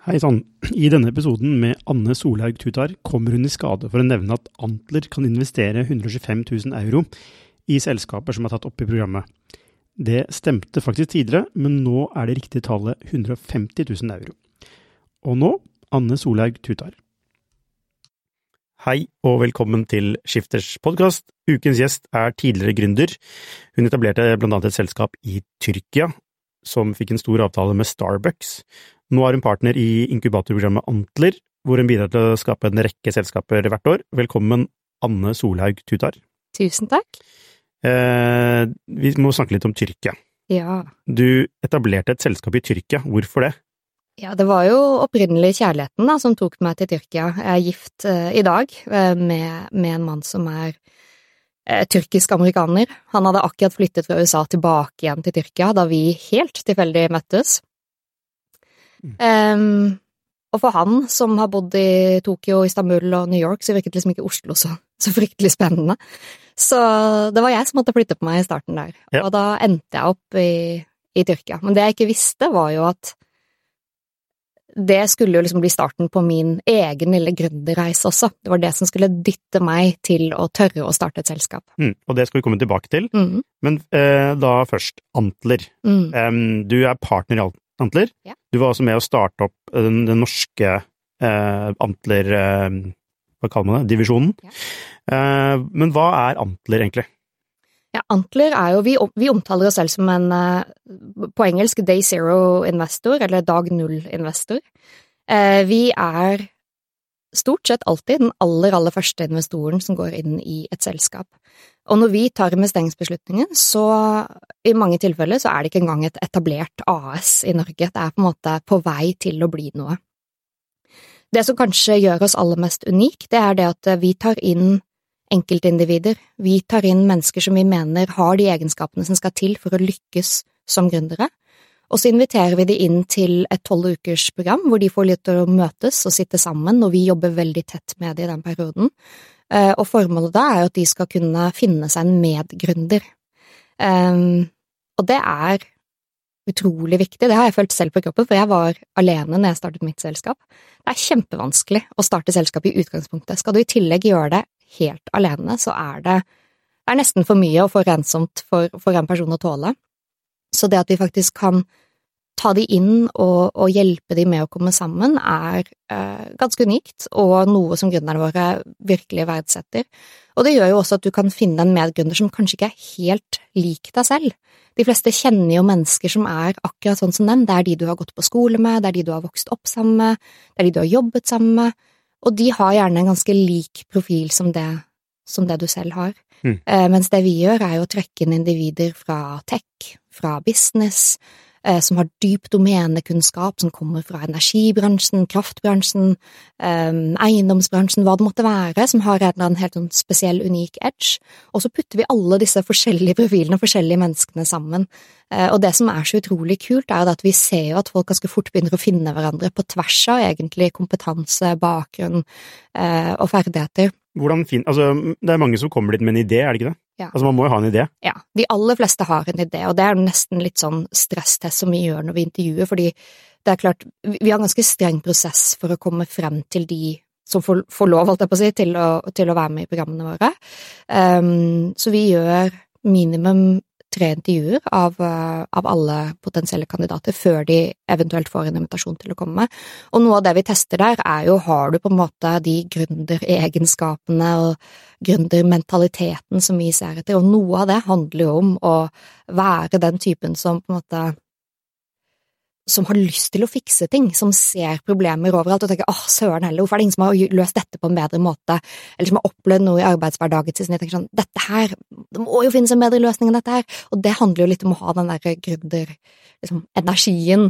Hei sann, i denne episoden med Anne Solhaug Tutar kommer hun i skade for å nevne at Antler kan investere 125 000 euro i selskaper som er tatt opp i programmet. Det stemte faktisk tidligere, men nå er det riktige tallet 150 000 euro. Og nå, Anne Solhaug Tutar. Hei og velkommen til Skifters podcast. Ukens gjest er tidligere gründer. Hun etablerte blant annet et selskap i Tyrkia, som fikk en stor avtale med Starbucks. Nå er hun partner i inkubatorprogrammet Antler, hvor hun bidrar til å skape en rekke selskaper hvert år. Velkommen, Anne Solhaug Tutar. Tusen takk. Vi må snakke litt om Tyrkia. Ja. Du etablerte et selskap i Tyrkia. Hvorfor det? Ja, det var jo opprinnelig kjærligheten da, som tok meg til Tyrkia. Jeg er gift i dag med en mann som er tyrkisk-amerikaner. Han hadde akkurat flyttet fra USA tilbake igjen til Tyrkia, da vi helt tilfeldig møttes. Og for han som har bodd i Tokyo, Istanbul og New York, så virket liksom ikke Oslo så fryktelig spennende. Så det var jeg som måtte flytte på meg i starten der. Ja. Og da endte jeg opp i Tyrkia. Men det jeg ikke visste var jo at det skulle jo liksom bli starten på min egen lille gründerreise også. Det var det som skulle dytte meg til å tørre å starte et selskap. Og det skal vi komme tilbake til. Men da først, Antler. Du er partner i Antler. Ja. Du var også med å starte opp den norske Antler, hva kaller man det, divisjonen. Ja. Men hva er Antler egentlig? Ja, Antler er jo, vi omtaler oss selv som en, på engelsk, day zero investor, eller dag null investor. Vi er stort sett alltid den aller første investoren som går inn i et selskap. Og når vi tar investeringsbeslutningen, så i mange tilfeller så er det ikke engang et etablert AS i Norge. Det er på en måte på vei til å bli noe. Det som kanskje gjør oss aller mest unik, det er det at vi tar inn enkeltindivider. Vi tar inn mennesker som vi mener har de egenskapene som skal til for å lykkes som gründere. Og så inviterer vi de inn til et 12 ukers program, hvor de får litt til å møtes og sitte sammen, og vi jobber veldig tett med det i den perioden. Og formålet da er at de skal kunne finne seg en medgründer. Og det er utrolig viktig. Det har jeg følt selv på kroppen, for jeg var alene når jeg startet mitt selskap. Det er kjempevanskelig å starte selskap i utgangspunktet. Skal du i tillegg gjøre det helt alene, så er det nesten for mye og for ensomt for en person å tåle. Så det at vi faktisk kan ta de inn og hjelpe de med å komme sammen er ganske unikt, og noe som gründerne våre virkelig verdsetter. Og det gjør jo også at du kan finne en medgründer som kanskje ikke er helt lik deg selv. De fleste kjenner jo mennesker som er akkurat sånn som dem. Det er de du har gått på skole med, det er de du har vokst opp sammen med, det er de du har jobbet sammen med, og de har gjerne en ganske lik profil som det du selv har. Mens det vi gjør er jo å trekke inn individer fra tech, fra business, som har dyp domenekunnskap, som kommer fra energibransjen, kraftbransjen, eiendomsbransjen, hva det måtte være, som har en helt sånn spesiell, unik edge. Og så putter vi alle disse forskjellige profilene, forskjellige menneskene sammen. Og det som er så utrolig kult er at vi ser jo at folk ganske fort begynner å finne hverandre på tvers av egentlig kompetanse, bakgrunn og ferdigheter. Altså, det er mange som kommer dit med en idé, er det ikke det? Ja. Altså, man må jo ha en idé. Ja, de aller fleste har en idé, og det er nesten litt sånn stresstest som vi gjør når vi intervjuer, fordi det er klart, vi har en ganske streng prosess for å komme frem til de som får lov, holdt jeg på å si, til å være med i programmene våre. Så vi gjør minimum 3 intervjuer av alle potensielle kandidater før de eventuelt får en invitasjon til å komme. Og noe av det vi tester der er jo, har du på en måte de gründeregenskapene og gründermentaliteten som vi ser etter, og noe av det handler jo om å være den typen som på en måte som har lyst til å fikse ting, som ser problemer overalt og tenker, søren heller, hvorfor er det ingen som har løst dette på en bedre måte, eller som har opplevd noe i arbeidshverdagen sin, jeg tenker sånn, dette her, det må jo finnes en bedre løsning enn dette her, og det handler jo litt om å ha den der gründer, liksom, energien,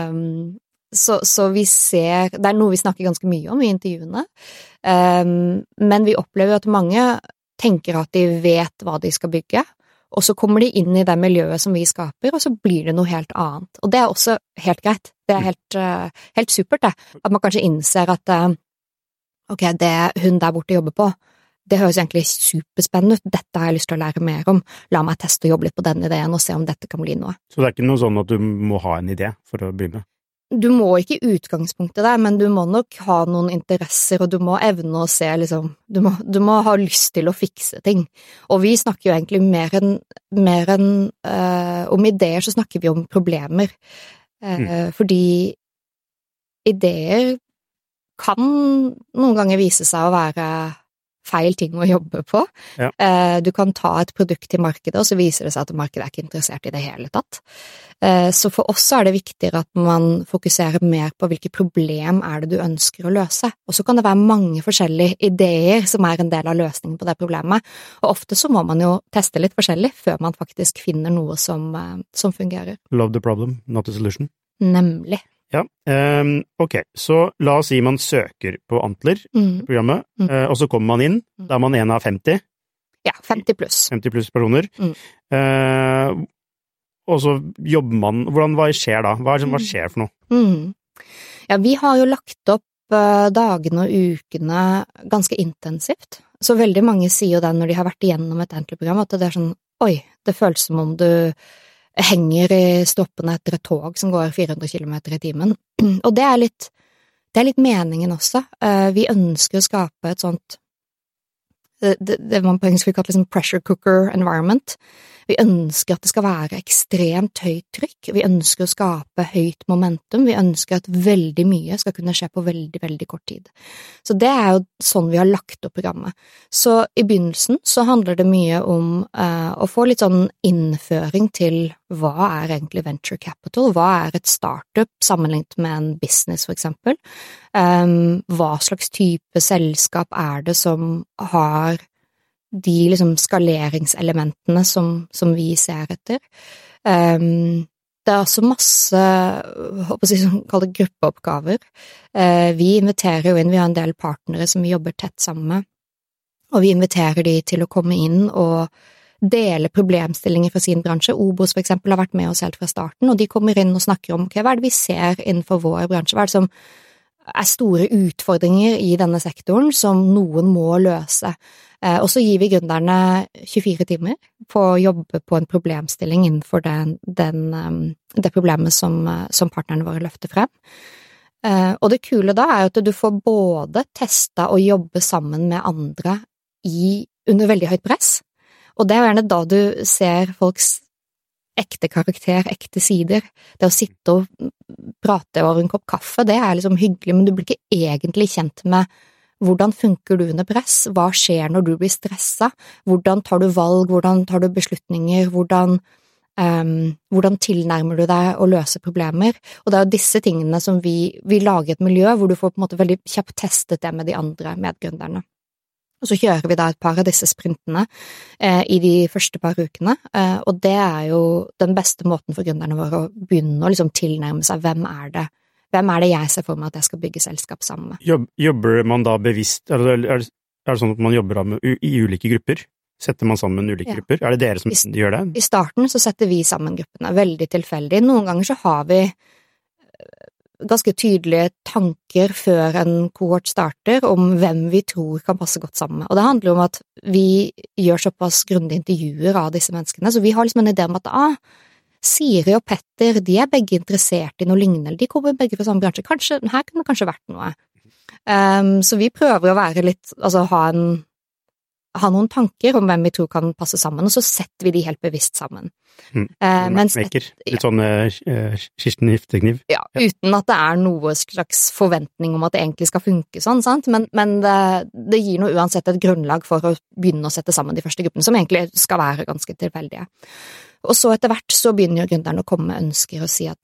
så vi ser, det er noe vi snakker ganske mye om i intervjuene, men vi opplever jo at mange tenker at de vet hva de skal bygge, og så kommer de inn i det miljøet som vi skaper, og så blir det noe helt annet. Og det er også helt greit. Det er helt supert, det. At man kanskje innser at ok, det hun der borte jobber på, det høres egentlig superspennende ut. Dette har jeg lyst til å lære mer om. La meg teste og jobbe litt på den ideen og se om dette kan bli noe. Så det er ikke noe sånn at du må ha en idé for å begynne? du må ikke i utgangspunktet der, men du må nok ha noen interesser, og du må evne å se, liksom, du må ha lyst til å fikse ting. Og vi snakker jo egentlig mer enn om ideer, så snakker vi om problemer. Fordi ideer kan noen ganger vise seg å være feil ting å jobbe på. Ja. Du kan ta et produkt til markedet, og så viser det seg at markedet ikke interessert i det hele tatt. Så for oss er det viktigere at man fokuserer mer på hvilke problem er det du ønsker å løse. Og så kan det være mange forskjellige ideer som er en del av løsningen på det problemet. Og ofte så må man jo teste litt forskjellig før man faktisk finner noe som fungerer. Love the problem, not the solution. Nemlig. Ja, ok, så la oss si man søker på Antler-programmet, og så kommer man inn, da er man en av 50. Ja, 50 pluss. 50 pluss personer. Og så jobber man, hva skjer da? Hva skjer for noe? Ja, vi har jo lagt opp dagene og ukene ganske intensivt, så veldig mange sier jo det når de har vært igjennom et Antler-program, at det er sånn, oi, det føles som om du henger i stoppene etter et tog som går 400 kilometer i timen. Og det er litt meningen også. Vi ønsker å skape et sånt, det man på engelsk vil kalle liksom pressure cooker environment. Vi ønsker at det skal være ekstremt høyt trykk. Vi ønsker å skape høyt momentum. Vi ønsker at veldig mye skal kunne skje på veldig, veldig kort tid. Så det er jo sånn vi har lagt opp programmet. Så i begynnelsen så handler det mye om å få litt sånn innføring til hva er egentlig venture capital, hva er et startup sammenlignet med en business for eksempel. Hva slags type selskap er det som har de liksom skaleringselementene som vi ser etter. Det er også masse, håper jeg som kaller det gruppeoppgaver. Vi inviterer jo inn, vi har en del partnere som vi jobber tett sammen med, og vi inviterer de til å komme inn og dele problemstillinger fra sin bransje. Obos for eksempel har vært med oss helt fra starten, og de kommer inn og snakker om hva er det vi ser innenfor vår bransje, hva er det som er store utfordringer i denne sektoren som noen må løse. Og så gir vi gründerne 24 timer på å jobbe på en problemstilling innenfor det problemet som partnerne våre løfter frem. Og det kule da er at du får både testa og jobbe sammen med andre under veldig høyt press, og det er gjerne da du ser folks ekte karakter, ekte sider. Det å sitte og prate over en kopp kaffe, det er liksom hyggelig, men du blir ikke egentlig kjent med hvordan funker du under press, hva skjer når du blir stresset, hvordan tar du valg, hvordan tar du beslutninger, hvordan tilnærmer du deg å løse problemer, og det er jo disse tingene som vi lager et miljø hvor du får på en måte veldig kjapt testet det med de andre medgründerne. Og så kjører vi da et par av disse sprintene i de første par ukene, og det er jo den beste måten for gründerne våre å begynne å liksom tilnærme seg hvem er det jeg ser for meg at jeg skal bygge selskap sammen med. Jobber man da bevisst, er det sånn at man jobber i ulike grupper? Setter man sammen ulike grupper? Er det dere som gjør det? I starten så setter vi sammen gruppene, veldig tilfeldig. Noen ganger så har vi ganske tydelige tanker før en kohort starter om hvem vi tror kan passe godt sammen med. Og det handler om at vi gjør såpass grundige intervjuer av disse menneskene, så vi har liksom en idé om at Siri og Petter, de er begge interessert i noe lignende, eller de kommer begge fra samme bransje. Her kunne det kanskje vært noe. Så vi prøver å være litt, altså ha noen tanker om hvem vi tror kan passe sammen, og så setter vi de helt bevisst sammen. Matchmaker, litt sånn Kirsten Giftekniv. Ja, uten at det er noe slags forventning om at det egentlig skal funke sånn, sant? Men det gir noe uansett et grunnlag for å begynne å sette sammen de første gruppene, som egentlig skal være ganske tilfeldige. Og så etter hvert så begynner jo gründerne å komme med ønsker og si at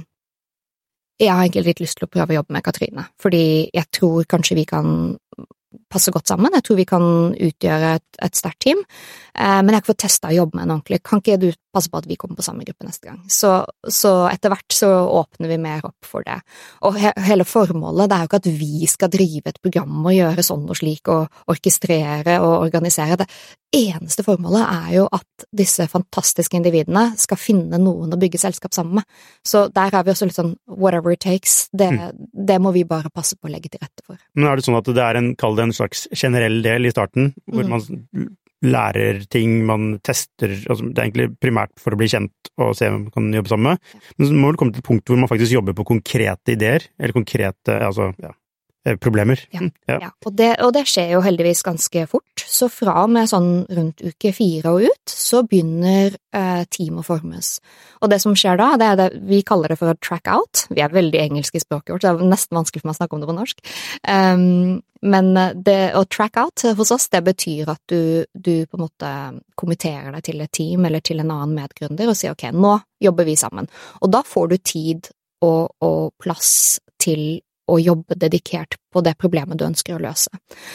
jeg har egentlig litt lyst til å prøve å jobbe med Katrine, fordi jeg tror kanskje vi kan passe godt sammen, jeg tror vi kan utgjøre et sterkt team, men jeg har ikke fått testet å jobbe med en ordentlig. Kan ikke du passe på at vi kommer på samme gruppe neste gang? Så etter hvert så åpner vi mer opp for det. Og hele formålet, det er jo ikke at vi skal drive et program og gjøre sånn og slik, og orkestrere og organisere det. Eneste formålet er jo at disse fantastiske individene skal finne noen å bygge selskap sammen med. Så der er vi også litt sånn whatever it takes, det må vi bare passe på å legge til rette for. Men er det sånn at det er kall det en slags generell del i starten, hvor man lærer ting, man tester, altså det egentlig primært for å bli kjent og se om man kan jobbe sammen med. Men så må det komme til et punkt hvor man faktisk jobber på konkrete ideer, eller konkrete, problemer. Ja. Og det skjer jo heldigvis ganske fort, så fra og med sånn rundt uke 4 og ut, så begynner team å formes. Og det som skjer da, det er det, vi kaller det for å track out. Vi er veldig engelske i språket vårt, så det er nesten vanskelig for meg å snakke om det på norsk. Men det å track out hos oss, det betyr at du på en måte kommenterer deg til et team eller til en annen medgründer og sier ok, nå jobber vi sammen. Og da får du tid og plass til å jobbe dedikert på det problemet du ønsker å løse.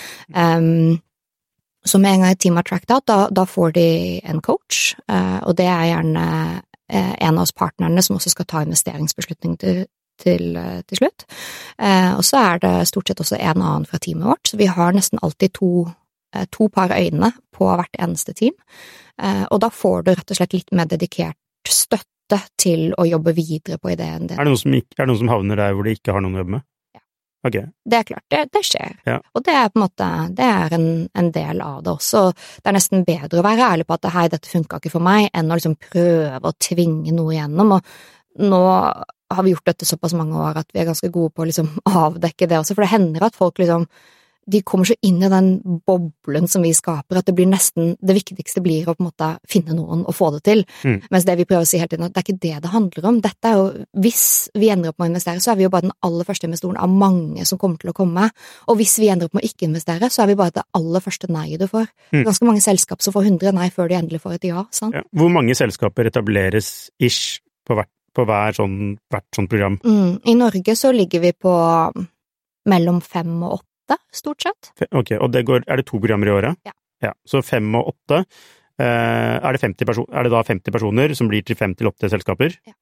Så med en gang et team har tracked out, da får de en coach, og det er gjerne en av oss partnerne som også skal ta investeringsbeslutning til slutt. Og så er det stort sett også en annen fra teamet vårt, så vi har nesten alltid to par øyne på hvert eneste team, og da får du rett og slett litt mer dedikert støtte til å jobbe videre på ideen din. Er det noen som havner der hvor de ikke har noen å jobbe med? Okay. Det er klart, det skjer. Ja. Og det er på en måte, det er en del av det også. Det er nesten bedre å være ærlig på at hei, dette funka ikke for meg, enn å liksom prøve å tvinge noe igjennom. Og nå har vi gjort dette såpass mange år at vi er ganske gode på å liksom avdekke det også, for det hender at folk liksom de kommer så inn i den boblen som vi skaper, at det blir nesten, det viktigste blir å på en måte finne noen og få det til. Mens det vi prøver å si hele tiden, at det er ikke det det handler om. Dette er jo, hvis vi ender opp med å investere, så er vi jo bare den aller første investoren av mange som kommer til å komme. Og hvis vi ender opp med å ikke investere, så er vi bare det aller første nei du får. Ganske mange selskap som får 100 nei før de endelig får et ja, sant? Ja. Hvor mange selskaper etableres ish på hvert sånt program? I Norge så ligger vi på mellom 5 og 8. Stort sett. Ok, og er det 2 programmer i året? Ja. Så 5 og 8, er det da 50 personer som blir til 5 til 8 selskaper? Ja.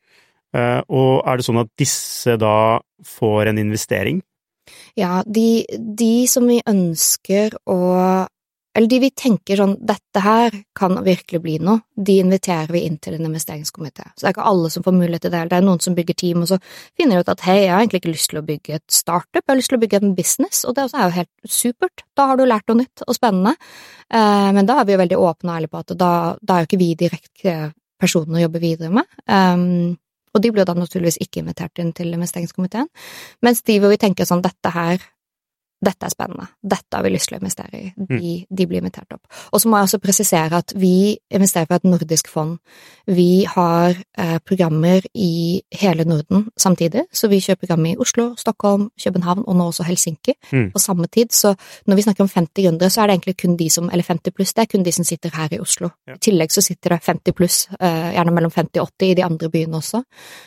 Og er det sånn at disse da får en investering? Ja, de som vi ønsker eller de vi tenker sånn, dette her kan virkelig bli noe, de inviterer vi inn til en investeringskomité. Så det er ikke alle som får mulighet til det. Det er noen som bygger team, og så finner de ut at hei, jeg har egentlig ikke lyst til å bygge et startup, jeg har lyst til å bygge en business, og det også er jo helt supert. Da har du lært noe nytt og spennende. Men da er vi jo veldig åpne og ærlige på at da er jo ikke vi direkte personer å jobbe videre med. Og de blir da naturligvis ikke invitert inn til investeringskomiteen. Mens de hvor vi tenker sånn, dette er spennende, dette har vi lyst til å investere i, de blir invitert opp. Og så må jeg også presisere at vi investerer for et nordisk fond. Vi har programmer i hele Norden samtidig, så vi kjører program i Oslo, Stockholm, København og nå også Helsinki på samme tid. Så når vi snakker om 50 gründere, så er det egentlig kun de som, eller 50 pluss, det er kun de som sitter her i Oslo. I tillegg så sitter det 50 pluss, gjerne mellom 50 og 80 i de andre byene også.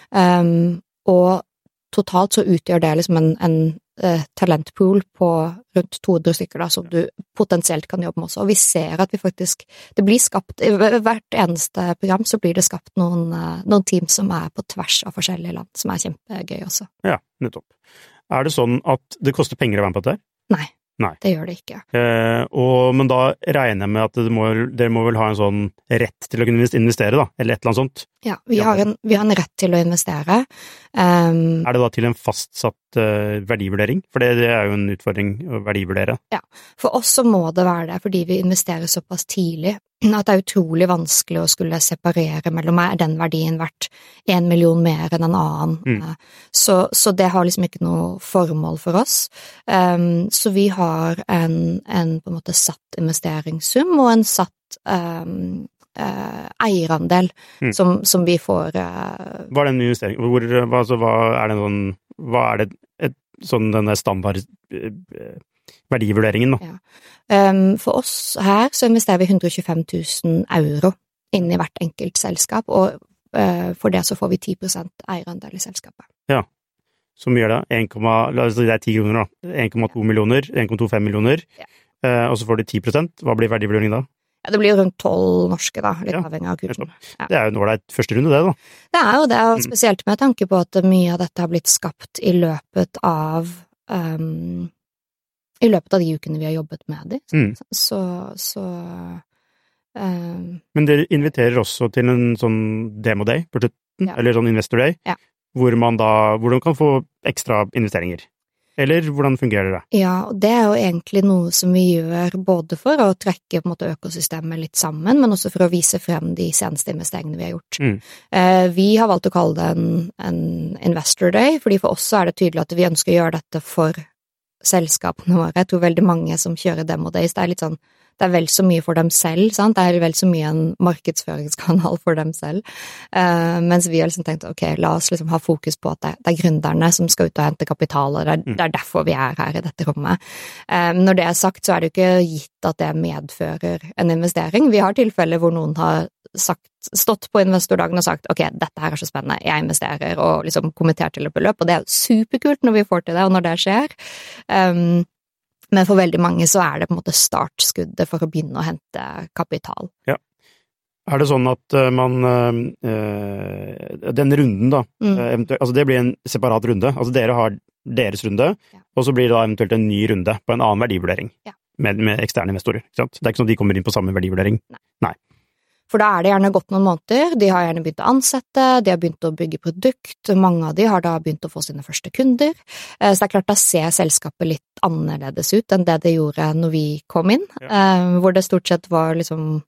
Og totalt så utgjør det liksom en talentpool på rundt 200 stykker da, som du potensielt kan jobbe med også. Og vi ser at det blir skapt, i hvert eneste program så blir det skapt noen team som er på tvers av forskjellige land, som er kjempegøy også. Ja, nettopp. Er det sånn at det koster penger å være med på dette? Nei, det gjør det ikke. Men da regner jeg med at dere må vel ha en sånn rett til å kunne investere da, eller et eller annet sånt? Ja, vi har en rett til å investere. Er det da til en fastsatt verdivurdering? For det er jo en utfordring å verdivurdere. Ja, for oss så må det være det, fordi vi investerer såpass tidlig, at det er utrolig vanskelig å skulle separere mellom er den verdien verdt 1 million mer enn en annen. Så det har liksom ikke noe formål for oss. Så vi har en på en måte satt investeringssum og en satt eierandel som vi får. Hva er den investeringen? Hva er det et sånn denne standard verdivurderingen da? Ja. For oss her så investerer vi 125 000 euro inn i hvert enkelt selskap, og for det så får vi 10% eierandel i selskapet. Ja, så mye er det? La oss si det er 10 kroner da. 1,2 millioner, 1,25 millioner, og så får du 10%. Hva blir verdivurderingen da? Ja, det blir rundt 12 norske da, litt avhengig av kursen. Ja. Det er jo en ålreit første runde det da. Det er jo det, og spesielt med tanke på at mye av dette har blitt skapt i løpet av de ukene vi har jobbet med dem. Men dere inviterer også til en sånn demo day på slutten, eller sånn investor day, hvor man kan få ekstra investeringer. eller hvordan fungerer det? Ja, og det jo egentlig noe som vi gjør både for å trekke på en måte økosystemet litt sammen, men også for å vise frem de seneste investeringene vi har gjort. Vi har valgt å kalle det en Investor Day, fordi for oss så det tydelig at vi ønsker å gjøre dette for selskapene våre. Jeg tror veldig mange som kjører Demo Days, det litt sånn, det vel så mye for dem selv, sant? Det vel så mye en markedsføringskanal for dem selv. Mens vi har liksom tenkt, ok, la oss liksom ha fokus på at det gründerne som skal ut og hente kapital, og det derfor vi her i dette rommet. Når det sagt, så det jo ikke gitt at det medfører en investering. Vi har tilfeller hvor noen har stått på investordagen og sagt, ok, dette her så spennende, jeg investerer, og liksom kommentert til et beløp, og det jo superkult når vi får til det, og når det skjer. Men for veldig mange så det på en måte startskuddet for å begynne å hente kapital. Ja. Det sånn at den runden da, altså det blir en separat runde, altså dere har deres runde, og så blir det da eventuelt en ny runde på en annen verdivurdering med eksterne investorer, ikke sant? Det ikke sånn at de kommer inn på samme verdivurdering? Nei. For da det gjerne gått noen måneder, de har gjerne begynt å ansette, de har begynt å bygge produkt, mange av de har da begynt å få sine første kunder, så det klart da ser selskapet litt annerledes ut enn det gjorde når vi kom inn, hvor det stort sett var liksom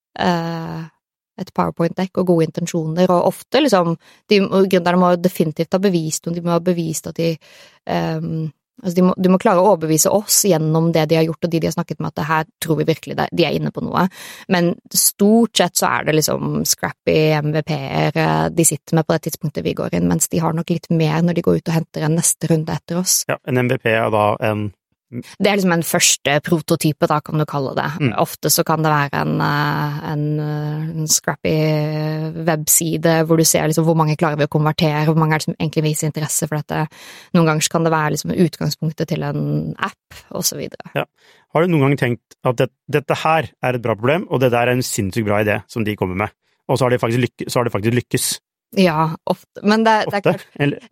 et PowerPoint-dekk og gode intensjoner, og ofte liksom, gründerne må definitivt ha bevist, og de må ha bevist at de altså de må klare å overbevise oss gjennom det de har gjort og de har snakket med, at det her tror vi virkelig de inne på noe, men stort sett så det liksom scrappy MVP-er de sitter med på det tidspunktet vi går inn, mens de har nok litt mer når de går ut og henter en neste runde etter oss. Ja, en MVP da en... Det liksom en første prototype da, kan du kalle det. Ofte så kan det være en scrappy webside hvor du ser liksom hvor mange klarer vi å konvertere, hvor mange som egentlig viser interesse for dette. Noen ganger kan det være liksom utgangspunktet til en app, og så videre. Ja. Har du noen gang tenkt at dette her et bra problem, og det der en sinnssykt bra idé som de kommer med, og så har det faktisk lykkes? Ja, ofte. Men det klart.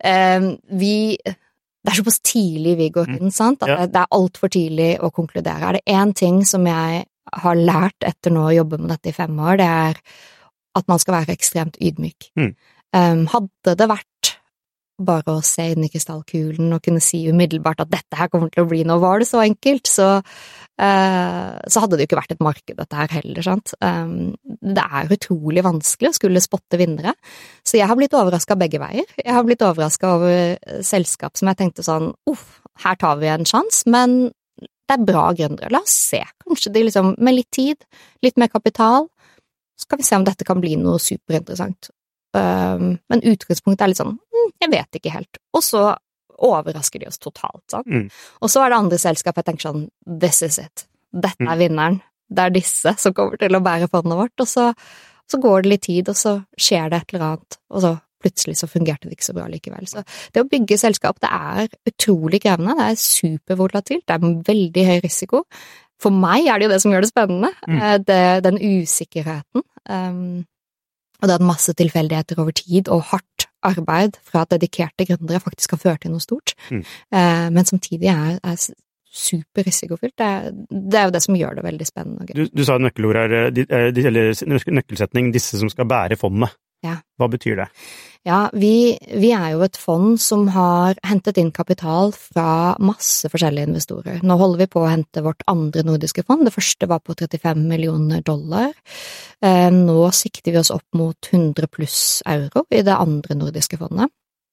Det såpass tidlig vi går inn, sant? At det alt for tidlig å konkludere. Det en ting som jeg har lært etter nå å jobbe med dette i 5 år, det at man skal være ekstremt ydmyk. Hadde det vært bare å se inn i krystallkulen og kunne si umiddelbart at dette her kommer til å bli noe, var det så enkelt, så hadde det jo ikke vært et marked dette her heller, sant? Det utrolig vanskelig å skulle spotte vinnere, så jeg har blitt overrasket begge veier. Jeg har blitt overrasket over selskap som jeg tenkte sånn, her tar vi en sjans, men det bra gründere, la oss se, kanskje de liksom, med litt tid, litt mer kapital, så kan vi se om dette kan bli noe superinteressant. Men utgangspunktet litt sånn, jeg vet ikke helt, og så overrasker de oss totalt, sant? Og så det andre selskapet, jeg tenker sånn, this is it, dette vinneren, det disse som kommer til å bære fondet vårt, og så går det litt tid, og så skjer det et eller annet, og så plutselig så fungerte det ikke så bra likevel. Så det å bygge selskap, det utrolig krevende, det supervolatilt, det en veldig høy risiko. For meg det jo det som gjør det spennende, den usikkerheten, og det masse tilfeldigheter over tid, og hardt arbeid fra dedikerte gründere faktisk har ført til noe stort, men samtidig super risikofylt. Det jo det som gjør det veldig spennende. Du sa nøkkelord eller nøkkelsetning, disse som skal bære fondene. Ja. Hva betyr det? Ja, vi jo et fond som har hentet inn kapital fra masse forskjellige investorer. Nå holder vi på å hente vårt andre nordiske fond. Det første var på $35 millioner. Nå sikter vi oss opp mot 100 pluss euro i det andre nordiske fondet.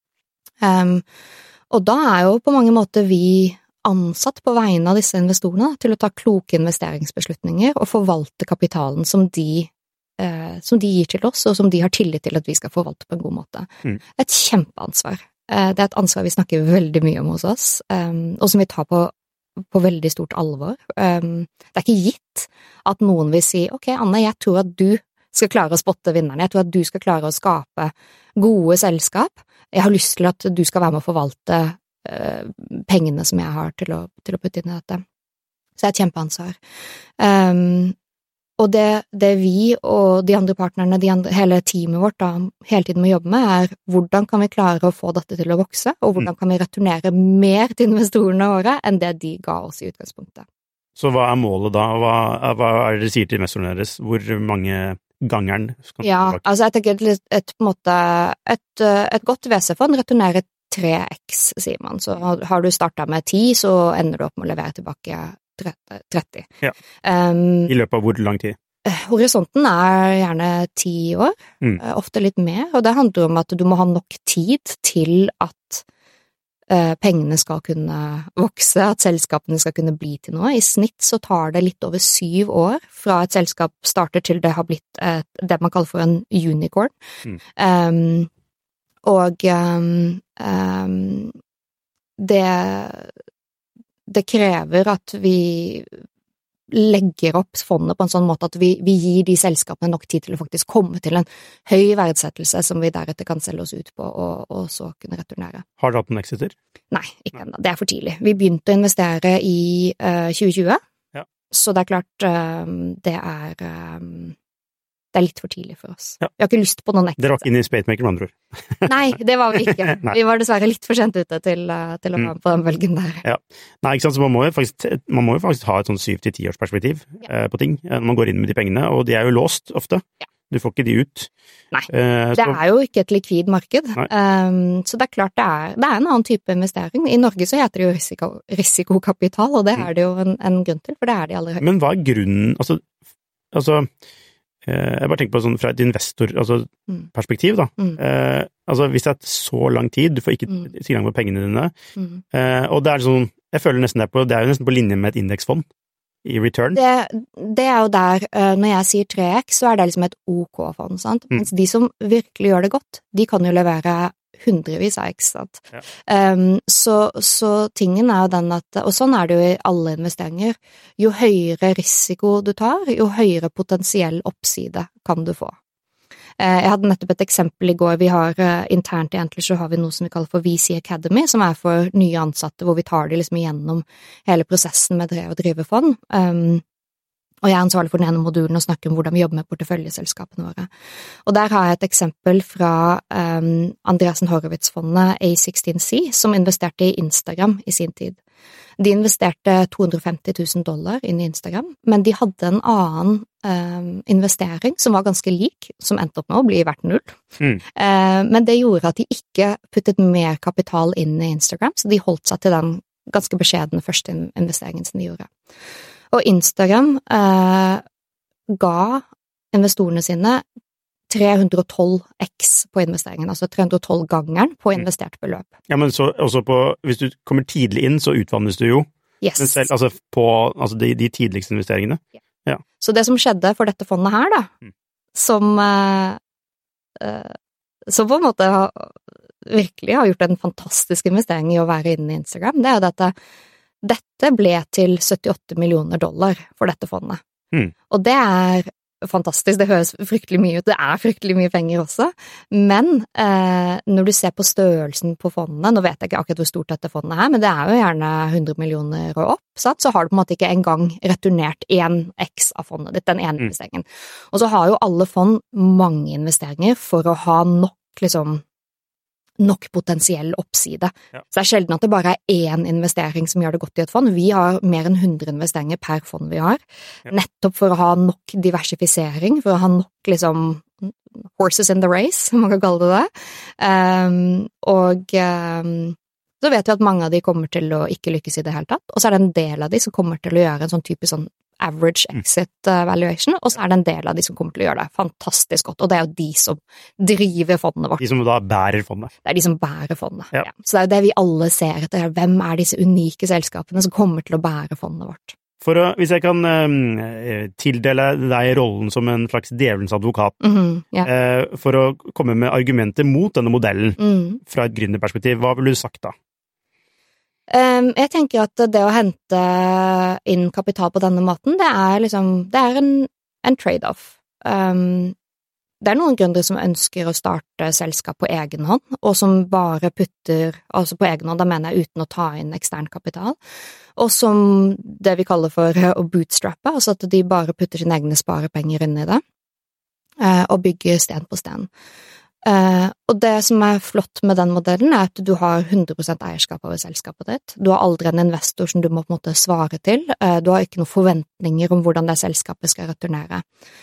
Og da jo på mange måter vi ansatt på vegne av disse investorene til å ta kloke investeringsbeslutninger og forvalte kapitalen som de gir til oss, og som de har tillit til at vi skal forvalte på en god måte. Et kjempeansvar. Det et ansvar vi snakker veldig mye om hos oss, og som vi tar på veldig stort alvor. Det ikke gitt at noen vil si, ok, Anne, jeg tror at du skal klare å spotte vinnerne, jeg tror at du skal klare å skape gode selskap, jeg har lyst til at du skal være med å forvalte pengene som jeg har til å putte inn i dette. Så det et kjempeansvar. Og det vi og de andre partnerne, hele teamet vårt da, hele tiden må jobbe med, hvordan kan vi klare å få dette til å vokse, og hvordan kan vi returnere mer til investorene våre enn det de ga oss i utgangspunktet. Så hva målet da? Hva det dere sier til investorene deres? Hvor mange gangeren skal ja, altså jeg tenker på en måte et godt VC-fond returnerer 3x, sier man. Så har du startet med 10, så ender du opp med å levere tilbake 30. Ja. I løpet av hvor lang tid? Horisonten gjerne 10 år, ofte litt mer, og det handler om at du må ha nok tid til at pengene skal kunne vokse, at selskapene skal kunne bli til noe. I snitt så tar det litt over 7 år fra et selskap starter til det har blitt det man kaller for en unicorn. Det krever at vi legger opp fondet på en sånn måte at vi gir de selskapene nok tid til å faktisk komme til en høy verdsettelse som vi deretter kan selge oss ut på og så kunne returnere. Har du hatt noen exiter? Nei, ikke ennå. Det for tidlig. Vi begynte å investere i 2020, så det klart det litt for tidlig for oss. Ja. Vi har ikke lyst på noen exit. Dere var ikke inne i Spatemaker med andre ord? Nei, det var vi ikke. Vi var dessverre litt for sent ute til å være med på den bølgen der. Ja. Nei, ikke sant, så man må jo faktisk ha et sånn 7-10 års perspektiv på ting, når man går inn med de pengene, og de jo låst ofte. Ja. Du får ikke de ut. Nei, det jo ikke et likvid marked. Så det klart det en annen type investering. I Norge så heter det jo risikokapital, og det det jo en grunn til, for det de aller høyeste. Men hva grunnen, altså jeg bare tenker på sånn fra et investorperspektiv da. Altså hvis det så lang tid, du får ikke tilgang på pengene dine, og det sånn, jeg føler nesten det jo nesten på linje med et indeksfond i return. Det jo der, når jeg sier 3x, så det liksom et OK-fond, sant? Mens de som virkelig gjør det godt, de kan jo levere hundrevis av x, sant? Ja. Så tingen jo den at, og sånn det jo i alle investeringer, jo høyere risiko du tar, jo høyere potensiell oppside kan du få. Jeg hadde nettopp et eksempel i går. Vi har internt i Antler så har vi noe som vi kaller for VC Academy, som for nye ansatte, hvor vi tar de liksom igjennom hele prosessen med å drive fond. Og jeg ansvarlig for den ene modulen og snakker om hvordan vi jobber med porteføljeselskapene våre. Og der har jeg et eksempel fra Andreasen Horowitz-fondet A16C, som investerte i Instagram i sin tid. De investerte $250,000 inn i Instagram, men de hadde en annen investering som var ganske lik, som endte opp med å bli verdt 0. Men det gjorde at de ikke puttet mer kapital inn i Instagram, så de holdt seg til den ganske beskjedne første investeringen som de gjorde. Og Instagram ga investorene sine 312x på investeringen, altså 312-gangeren på investert beløp. Ja, men så også hvis du kommer tidlig inn, så utvannes du jo. Yes. Men selv, altså på de tidligste investeringene. Ja. Så det som skjedde for dette fondet her da, som på en måte virkelig har gjort en fantastisk investering i å være inne i Instagram, det jo dette ble til $78 millioner for dette fondet. Og det fantastisk, det høres fryktelig mye ut, det fryktelig mye penger også, men når du ser på størrelsen på fondene, nå vet jeg ikke akkurat hvor stort dette fondet men det jo gjerne 100 millioner og opp, så har du på en måte ikke engang returnert 1x av fondet ditt, den ene investeringen. Og så har jo alle fond mange investeringer for å ha nok potensiell oppside. Ja. Så det sjelden at det bare én investering som gjør det godt i et fond. Vi har mer enn 100 investeringer per fond vi har, nettopp for å ha nok diversifisering, for å ha nok horses in the race, som man kan kalle det. Så vet vi at mange av de kommer til å ikke lykkes i det hele tatt, og så det en del av de som kommer til å gjøre en sånn type average exit valuation, og så det en del av de som kommer til å gjøre det fantastisk godt, og det jo de som driver fondet vårt. De som da bærer fondet. Det de som bærer fondet, ja. Så det jo det vi alle ser etter, hvem disse unike selskapene som kommer til å bære fondet vårt. Hvis jeg kan tildele deg rollen som en slags djevelens advokat, for å komme med argumenter mot denne modellen fra et gründerperspektiv, hva ville du sagt da? Jeg tenker at det å hente inn kapital på denne måten, det en trade-off. Det noen gründere som ønsker å starte selskap på egen hånd, og som bare putter, altså på egen hånd, da mener jeg uten å ta inn ekstern kapital, og som det vi kaller for å bootstrappe, altså at de bare putter sine egne sparepenger inn i det, og bygger sten på sten. Og det som flott med den modellen at du har 100% eierskap over selskapet ditt. Du har aldri en investor som du må på en måte svare til. Du har ikke noen forventninger om hvordan det selskapet skal returnere.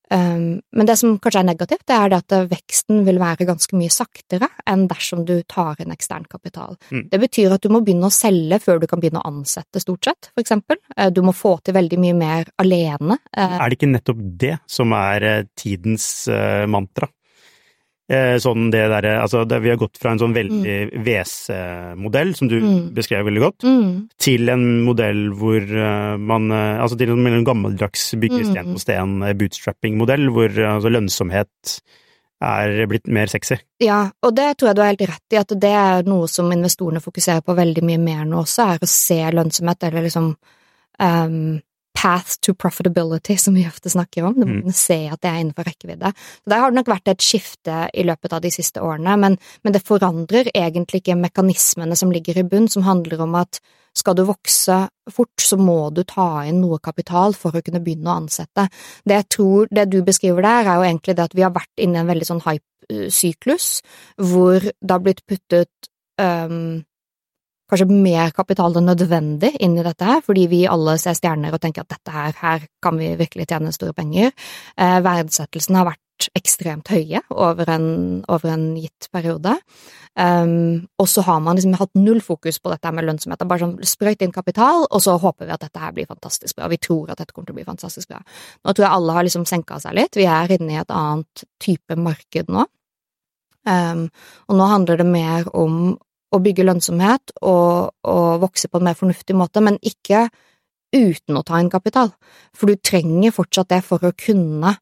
Men det som kanskje negativt, det det at veksten vil være ganske mye saktere enn dersom du tar inn ekstern kapital. Det betyr at du må begynne å selge før du kan begynne å ansette, stort sett, for eksempel. Du må få til veldig mye mer alene. Det ikke nettopp det som tidens mantra? Sånn det der, altså vi har gått fra en sånn veldig VC-modell, som du beskrev veldig godt, til en modell hvor altså til en gammeldags bygge sten på sten bootstrapping-modell, hvor altså lønnsomhet blitt mer sexy. Ja, og det tror jeg du har helt rett i, at det noe som investorene fokuserer på veldig mye mer nå også, å se lønnsomhet, eller liksom path to profitability, som vi ofte snakker om. Du må se at det innenfor rekkevidde. Så der har det nok vært et skifte i løpet av de siste årene, men det forandrer egentlig ikke mekanismene som ligger i bunn, som handler om at skal du vokse fort, så må du ta inn noe kapital for å kunne begynne å ansette. Det jeg tror, det du beskriver der, jo egentlig det at vi har vært inne i en veldig sånn hype-syklus, hvor det har blitt puttet kanskje mer kapital enn nødvendig inn i dette her, fordi vi alle ser stjerner og tenker at dette her kan vi virkelig tjene store penger. Verdsettelsen har vært ekstremt høye over en gitt periode. Og så har man liksom hatt null fokus på dette med lønnsomhet. Bare sånn sprøyt inn kapital, og så håper vi at dette her blir fantastisk bra. Vi tror at dette kommer til å bli fantastisk bra. Nå tror jeg alle har liksom senket seg litt. Vi inne i et annet type marked nå. Og nå handler det mer om å bygge lønnsomhet og vokse på en mer fornuftig måte, men ikke uten å ta inn kapital. For du trenger fortsatt det for å kunne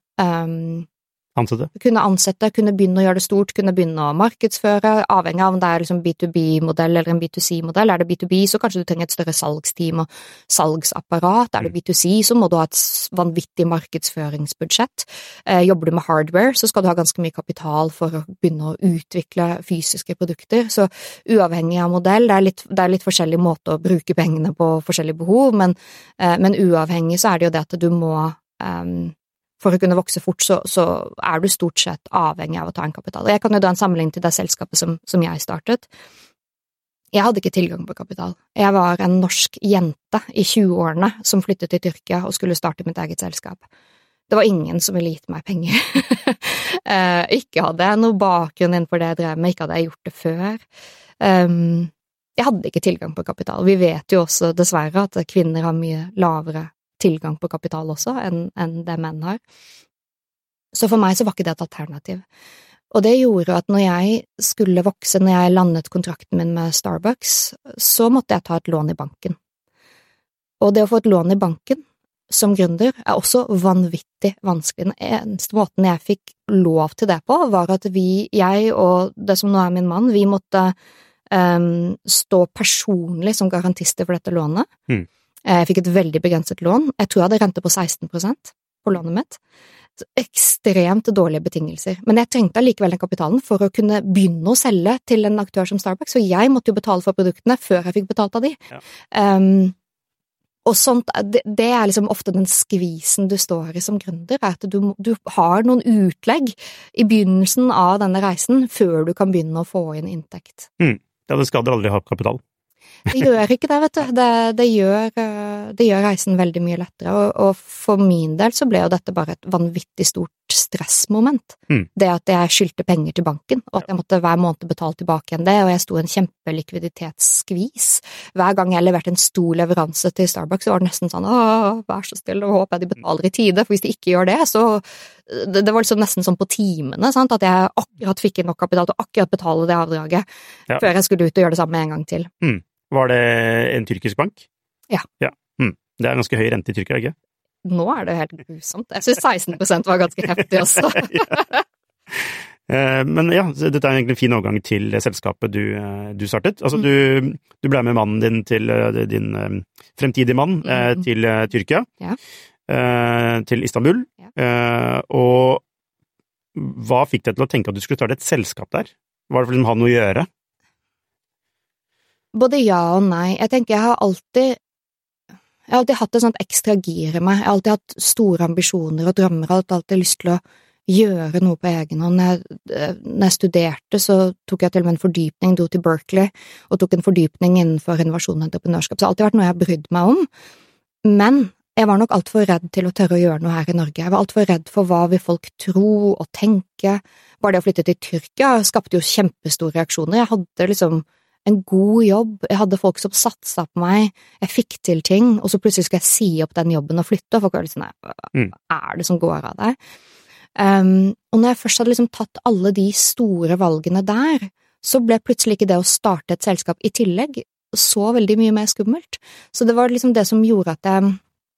ansette, kunne begynne å gjøre det stort, kunne begynne å markedsføre, avhengig av om det liksom B2B-modell eller en B2C-modell. Det B2B, så kanskje du trenger et større salgsteam og salgsapparat. Det B2C, så må du ha et vanvittig markedsføringsbudsjett. Jobber du med hardware, så skal du ha ganske mye kapital for å begynne å utvikle fysiske produkter. Så uavhengig av modell, det litt forskjellig måte å bruke pengene på forskjellige behov, men uavhengig så det jo det at du må for å kunne vokse fort, så du stort sett avhengig av å ta en kapital. Og jeg kan jo da en sammenligning til det selskapet som jeg startet. Jeg hadde ikke tilgang på kapital. Jeg var en norsk jente i 20-årene som flyttet til Tyrkia og skulle starte mitt eget selskap. Det var ingen som ville gitt meg penger. Ikke hadde jeg noe bakgrunn innenfor det jeg drev med, ikke hadde jeg gjort det før. Jeg hadde ikke tilgang på kapital. Vi vet jo også dessverre at kvinner har mye lavere tilgang på kapital også enn det menn har. Så for meg så var ikke det et alternativ. Og det gjorde at når jeg skulle vokse, når jeg landet kontrakten min med Starbucks, så måtte jeg ta et lån i banken. Og det å få et lån i banken som gründer også vanvittig vanskelig. Den eneste måten jeg fikk lov til det på, var at jeg og det som nå min mann, vi måtte stå personlig som garantister for dette lånet. Jeg fikk et veldig begrenset lån. Jeg tror jeg hadde rente på 16% på lånet mitt. Ekstremt dårlige betingelser. Men jeg trengte allikevel den kapitalen for å kunne begynne å selge til en aktør som Starbucks, så jeg måtte jo betale for produktene før jeg fikk betalt av de. Ja. Og sånt, det liksom ofte den skvisen du står i som gründer, at du har noen utlegg i begynnelsen av denne reisen før du kan begynne å få inn inntekt. Ja, det skader aldri å ha kapital. Det gjør ikke det, vet du. Det gjør reisen veldig mye lettere, og for min del så ble jo dette bare et vanvittig stort stressmoment. Det at jeg skyldte penger til banken, og at jeg måtte hver måned betale tilbake igjen det, og jeg sto en kjempelikviditetsskvis. Hver gang jeg leverte en stor leveranse til Starbucks, så var det nesten sånn, vær så snill, og håper jeg de betaler i tide, for hvis de ikke gjør det, så det var liksom nesten sånn på timene, sant? At jeg akkurat fikk inn nok kapital til å akkurat betale det avdraget, før jeg skulle ut og gjøre det samme en gang til. Var det en tyrkisk bank? Ja. Det ganske høy rente i Tyrkia, ikke? Nå det helt grusomt. Jeg synes 16% var ganske heftig også. Men ja, dette egentlig en fin overgang til selskapet du startet. Altså, du ble med mannen din til din fremtidige mann til Tyrkia, til Istanbul, og hva fikk deg til å tenke at du skulle starte et selskap der? Var det for å ha noe å gjøre? Både ja og nei. Jeg tenker jeg har alltid hatt et sånt ekstra gir i meg. Jeg har alltid hatt store ambisjoner og drømmer, og alltid lyst til å gjøre noe på egen hånd. Når jeg studerte, så tok jeg til og med en fordypning, dro til Berkeley, og tok en fordypning innenfor innovasjon og entreprenørskap. Så det har alltid vært noe jeg har brydd meg om. Men jeg var nok alt for redd til å tørre å gjøre noe her i Norge. Jeg var alt for redd for hva vil folk tro og tenke. Bare det å flytte til Tyrkia skapte jo kjempestore reaksjoner. Jeg hadde liksom en god jobb, jeg hadde folk som satset på meg, jeg fikk til ting, og så plutselig skulle jeg si opp den jobben og flytte, og folk var litt sånn, hva det som går av deg? Og når jeg først hadde liksom tatt alle de store valgene der, så ble plutselig ikke det å starte et selskap i tillegg så veldig mye mer skummelt. Så det var liksom det som gjorde at jeg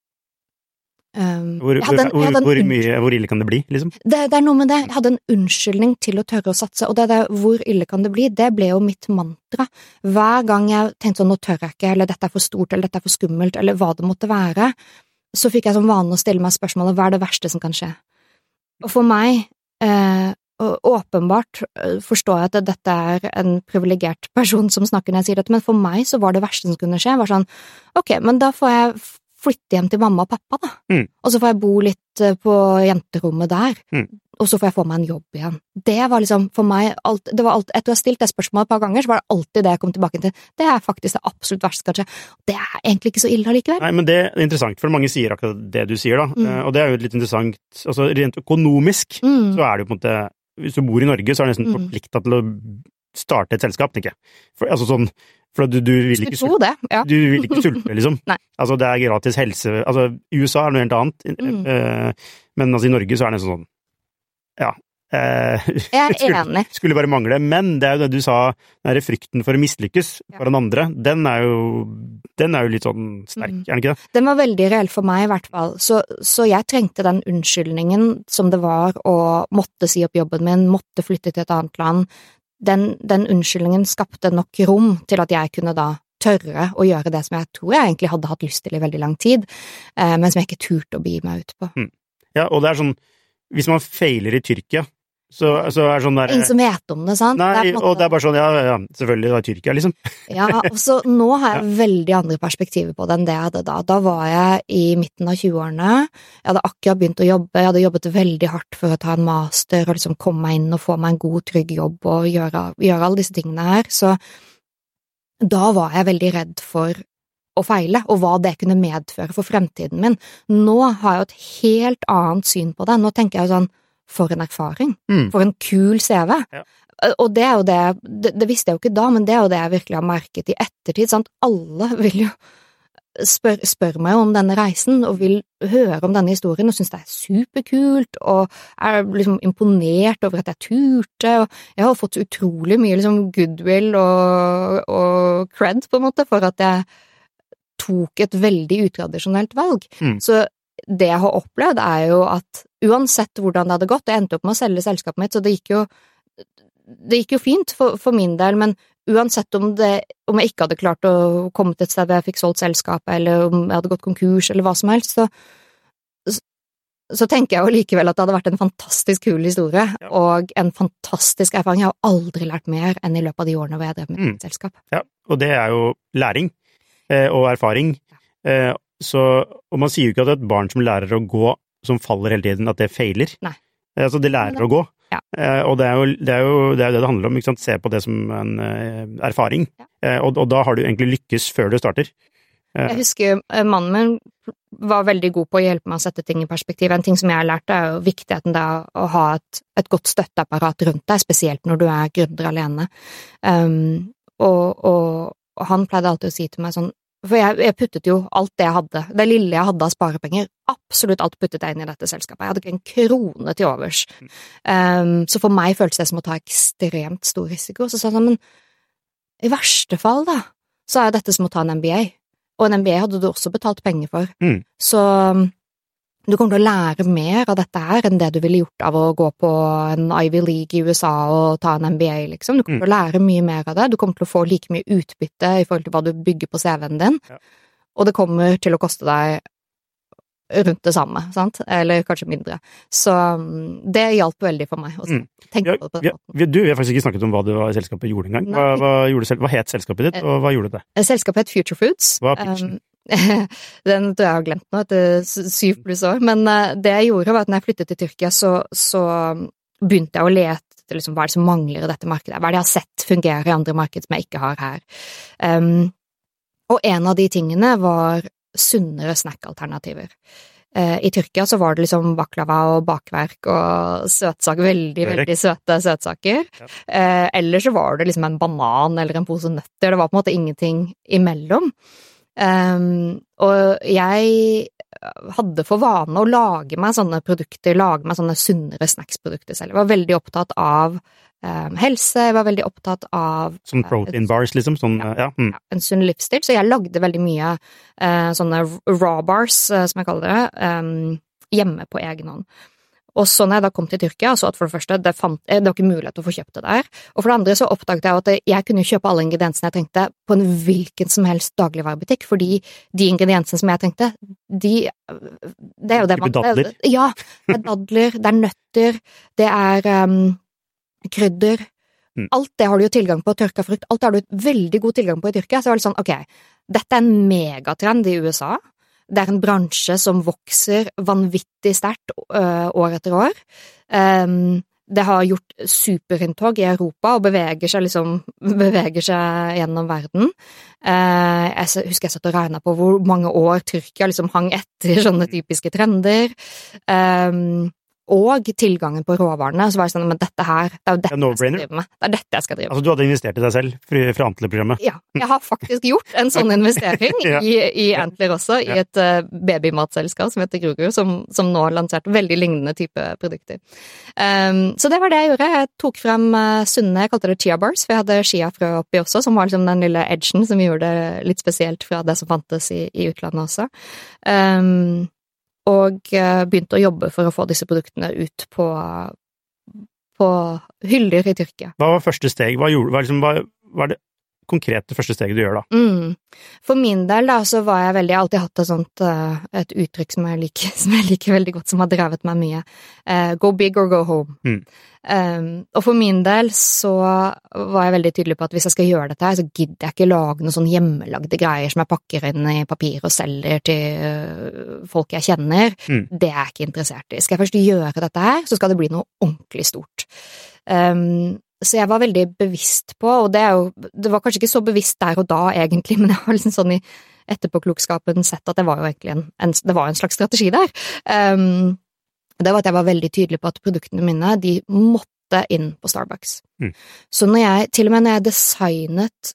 hvor ille kan det bli, liksom? Det noe med det. Jeg hadde en unnskyldning til å tørre å satse, og det der hvor ille kan det bli, det ble jo mitt mantra. Hver gang jeg tenkte sånn, nå tør jeg ikke, eller dette for stort, eller dette for skummelt, eller hva det måtte være, så fikk jeg som vane å stille meg spørsmålet, hva det verste som kan skje? Og for meg, åpenbart forstår jeg at dette en privilegert person som snakker når jeg sier dette, men for meg så var det verste som kunne skje, var sånn, ok, men da får jeg flytte hjem til mamma og pappa da, og så får jeg bo litt på jenterommet der, og så får jeg få meg en jobb igjen. Det var liksom, for meg, det var alt, etter å ha stilt det spørsmålet et par ganger, så var det alltid det jeg kom tilbake til. Det faktisk det absolutt verste, kanskje. Det egentlig ikke så ille allikevel. Nei, men det interessant, for mange sier akkurat det du sier da, og det jo litt interessant, altså rent økonomisk, så det jo på en måte, hvis du bor i Norge, så det nesten forpliktet til å starte et selskap, tenker jeg. Altså sånn, for du vil ikke sulte, du vil ikke sulte, liksom. Nei. Altså, det gratis helse, altså, i USA noe helt annet, men altså, i Norge så det nesten sånn, jeg enig. Skulle bare mangle, men det jo det du sa, den frykten for å mislykkes for den andre, den jo litt sånn sterk, det ikke det? Den var veldig reell for meg i hvert fall, så jeg trengte den unnskyldningen som det var å måtte si opp jobben min, måtte flytte til et annet land. Den unnskyldningen skapte nok rom til at jeg kunne da tørre å gjøre det som jeg tror jeg egentlig hadde hatt lyst til i veldig lang tid, men som jeg ikke turte å begi meg ut på. Ja, og det sånn, hvis man feiler i Tyrkia, så det sånn der... Ingen som vet om det, sant? Nei, og det bare sånn, ja, selvfølgelig, det Tyrkia, liksom. Ja, og så nå har jeg veldig andre perspektiver på det enn det jeg hadde da. Da var jeg i midten av 20-årene, jeg hadde akkurat begynt å jobbe, jeg hadde jobbet veldig hardt for å ta en master, og liksom komme meg inn og få meg en god, trygg jobb, og gjøre alle disse tingene her, så da var jeg veldig redd for å feile, og hva det kunne medføre for fremtiden min. Nå har jeg et helt annet syn på det, nå tenker jeg sånn, for en erfaring, for en kul CV. Ja. Og det jo det visste jeg jo ikke da, men det jo det jeg virkelig har merket i ettertid, sant? Alle vil jo spørre meg om denne reisen, og vil høre om denne historien, og synes det superkult, og liksom imponert over at jeg turte, og jeg har fått utrolig mye liksom goodwill og cred på en måte, for at jeg tok et veldig utradisjonelt valg. Så det jeg har opplevd jo at uansett hvordan det hadde gått, jeg endte opp med å selge selskapet mitt, så det gikk jo fint for min del, men uansett om jeg ikke hadde klart å komme til et sted hvor jeg fikk solgt selskapet, eller om jeg hadde gått konkurs, eller hva som helst, så tenker jeg jo likevel at det hadde vært en fantastisk kul historie, og en fantastisk erfaring. Jeg har aldri lært mer enn i løpet av de årene hvor jeg drev med et selskap. Ja, og det jo læring og erfaring. Og man sier jo ikke at et barn som lærer å gå, som faller hele tiden, at det feiler. Nei. Altså, det lærer å gå. Ja. Og det jo det handler om, ikke sant? Se på det som en erfaring. Og da har du egentlig lykkes før du starter. Jeg husker mannen min var veldig god på å hjelpe meg å sette ting i perspektiv. En ting som jeg har lært jo viktigheten da å ha et godt støtteapparat rundt deg, spesielt når du gründer alene. Og han pleide alltid å si til meg sånn, for jeg puttet jo alt det jeg hadde, det lille jeg hadde av sparepenger, absolutt alt puttet jeg inn i dette selskapet. Jeg hadde ikke en krone til overs. Så for meg føltes det som å ta ekstremt stor risiko. Så sa han, men i verste fall da, så dette som å ta en MBA. Og en MBA hadde du også betalt penger for. Så du kommer til å lære mer av dette her enn det du ville gjort av å gå på en Ivy League i USA og ta en MBA, liksom. Du kommer til å lære mye mer av det. Du kommer til å få like mye utbytte i forhold til hva du bygger på CV-en din. Ja. Og det kommer til å koste deg rundt det samme, sant? Eller kanskje mindre. Så det hjalp veldig for meg å tenke på det på den måten. Vi har faktisk ikke snakket om hva du var i selskapet gjorde en gang. Hva het selskapet ditt, og hva gjorde det? Selskapet het Future Foods. Hva pitchen? Den tror jeg har glemt nå etter 7+ år, men det jeg gjorde var at når jeg flyttet til Tyrkia så begynte jeg å lete etter liksom, hva det som mangler i dette markedet, hva det jeg har sett fungere i andre marked som jeg ikke har her, og en av de tingene var sunnere snack-alternativer. I Tyrkia så var det liksom baklava og bakverk og søtsaker, veldig søte søtsaker. Ja. Eller så var det liksom en banan eller en pose nøtter, det var på en måte ingenting imellom. Og jeg hadde for vane å lage meg sånne produkter, lage meg sånne sunnere snacksprodukter selv. Jeg var veldig opptatt av helse, jeg var veldig opptatt av Som protein bars, liksom? Sånn, en sunn livsstil, så jeg lagde veldig mye sånne raw bars, som jeg kaller det, hjemme på egen hånd. Og så når jeg da kom til Tyrkia, så at for det første, det var ikke mulighet å få kjøpt det der, og for det andre så oppdaget jeg at jeg kunne kjøpe alle ingrediensene jeg trengte på en hvilken som helst dagligvarebutikk, fordi de ingrediensene som jeg trengte, det er jo det man... Dadler? Ja, det er dadler, det er nøtter, det er krydder, alt det har du jo tilgang på, tørka frukt, alt det har du veldig god tilgang på i Tyrkia, så var det sånn, ok, dette er en megatrend i USA, det er en bransje som vokser vanvittig sterkt år etter år, det har gjort superinntog i Europa og beveger seg gjennom verden. Jeg husker jeg satt og regnet på hvor mange år Tyrkia liksom hang etter sånne typiske trender, og tilgangen på råvarene, så var det sånn, men dette her, det er jo dette jeg skal drive med. Det er dette jeg skal drive med. Altså, du hadde investert i deg selv fra Antler-programmet? Ja, jeg har faktisk gjort en sånn investering i Antler også, i et babymatselskap som heter Grugu, som nå har lansert veldig lignende type produkter. Så det var det jeg gjorde. Jeg tok frem sunne, jeg kalte det chia bars, for jeg hadde chia-frø oppi også, som var liksom den lille edgen som gjorde det litt spesielt fra det som fantes i utlandet også. Og begynte å jobbe for å få disse produktene ut på hyller i Tyrkia. Hva var første steg? Hva var det konkrete første steget du gjør da? For min del da, så var jeg veldig, jeg har alltid hatt et uttrykk som jeg liker veldig godt, som har drevet meg mye. Go big or go home. Og for min del så var jeg veldig tydelig på at hvis jeg skal gjøre dette her, så gidder jeg ikke lage noen sånn hjemmelagde greier som jeg pakker inn i papir og selger til folk jeg kjenner. Det er jeg ikke interessert i. Skal jeg først gjøre dette her, så skal det bli noe ordentlig stort. Så jeg var veldig bevisst på, og det var kanskje ikke så bevisst der og da egentlig, men jeg har liksom sånn i etterpåklokskapen sett at det var jo egentlig det var en slags strategi der. Det var at jeg var veldig tydelig på at produktene mine, de måtte inn på Starbucks. Så til og med når jeg designet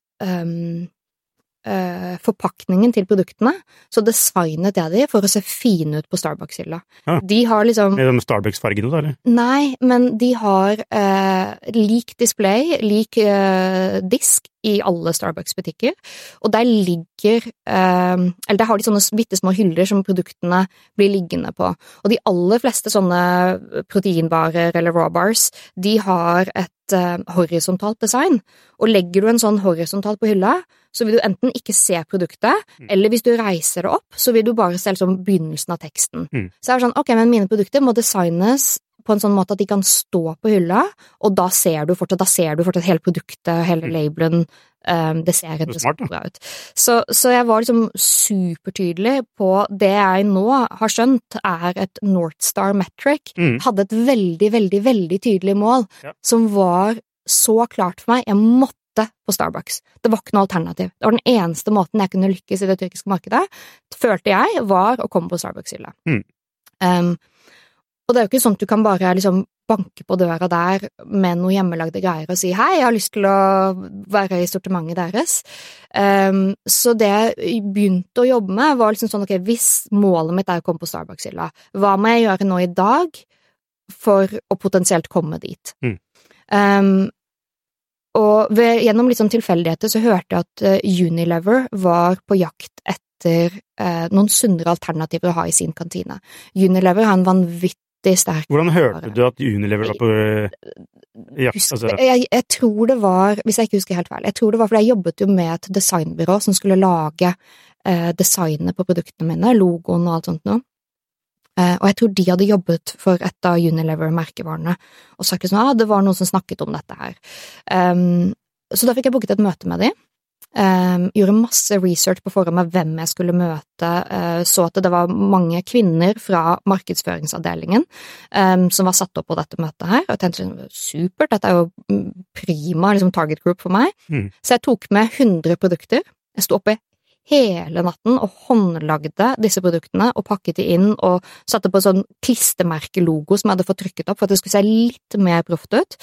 forpakningen til produktene, så designet jeg de for å se fine ut på Starbucks-hylla. Ja. De har liksom... Er det Starbucks-fargene da, eller? Nei, men de har lik display, lik disk i alle Starbucks-butikker, og der ligger, eller der har de sånne bittesmå hyller som produktene blir liggende på, og de aller fleste sånne proteinbarer eller raw bars, de har et horisontalt design, og legger du en sånn horisontalt på hylla, så vil du enten ikke se produktet, eller hvis du reiser det opp, så vil du bare se liksom begynnelsen av teksten. Så det er sånn, ok, men mine produkter må designes på en sånn måte at de kan stå på hylla, og da ser du fortsatt hele produktet, hele labelen, det ser interessant bra ut. Så jeg var liksom supertydelig på det jeg nå har skjønt er et North Star metric, hadde et veldig, veldig, veldig tydelig mål, som var så klart for meg, jeg måtte på Starbucks. Det var ikke noe alternativ. Det var den eneste måten jeg kunne lykkes i det tyrkiske markedet, følte jeg, var å komme på Starbucks-hylla. Og det er jo ikke sånn at du kan bare liksom banke på døra der med noe hjemmelagde greier og si hei, jeg har lyst til å være i sortimentet deres. Så det jeg begynte å jobbe med var liksom sånn, ok, hvis målet mitt er å komme på Starbucks-hylla, hva må jeg gjøre nå i dag for å potensielt komme dit? Og gjennom litt sånn tilfeldigheter så hørte jeg at Unilever var på jakt etter noen sunnere alternativer å ha i sin kantine. Unilever har en vanvittig sterk... Hvordan hørte du at Unilever var på jakt? Altså... Jeg tror det var, hvis jeg ikke husker helt feil, jeg tror det var fordi jeg jobbet jo med et designbyrå som skulle lage designet på produktene mine, logoen og alt sånt noe. Og jeg tror de hadde jobbet for et av Unilever-merkevarene, og sagt sånn, det var noen som snakket om dette her. Så da fikk jeg booket et møte med de, gjorde masse research på forhånd med hvem jeg skulle møte, så at det var mange kvinner fra markedsføringsavdelingen som var satt opp på dette møtet her, og jeg tenkte sånn, supert, dette er jo prima liksom target group for meg. Så jeg tok med 100 produkter, jeg sto oppe hele natten og håndlagde disse produktene og pakket de inn og satte på sånn klistremerkelogo som jeg hadde fått trykket opp for at det skulle se litt mer proft ut.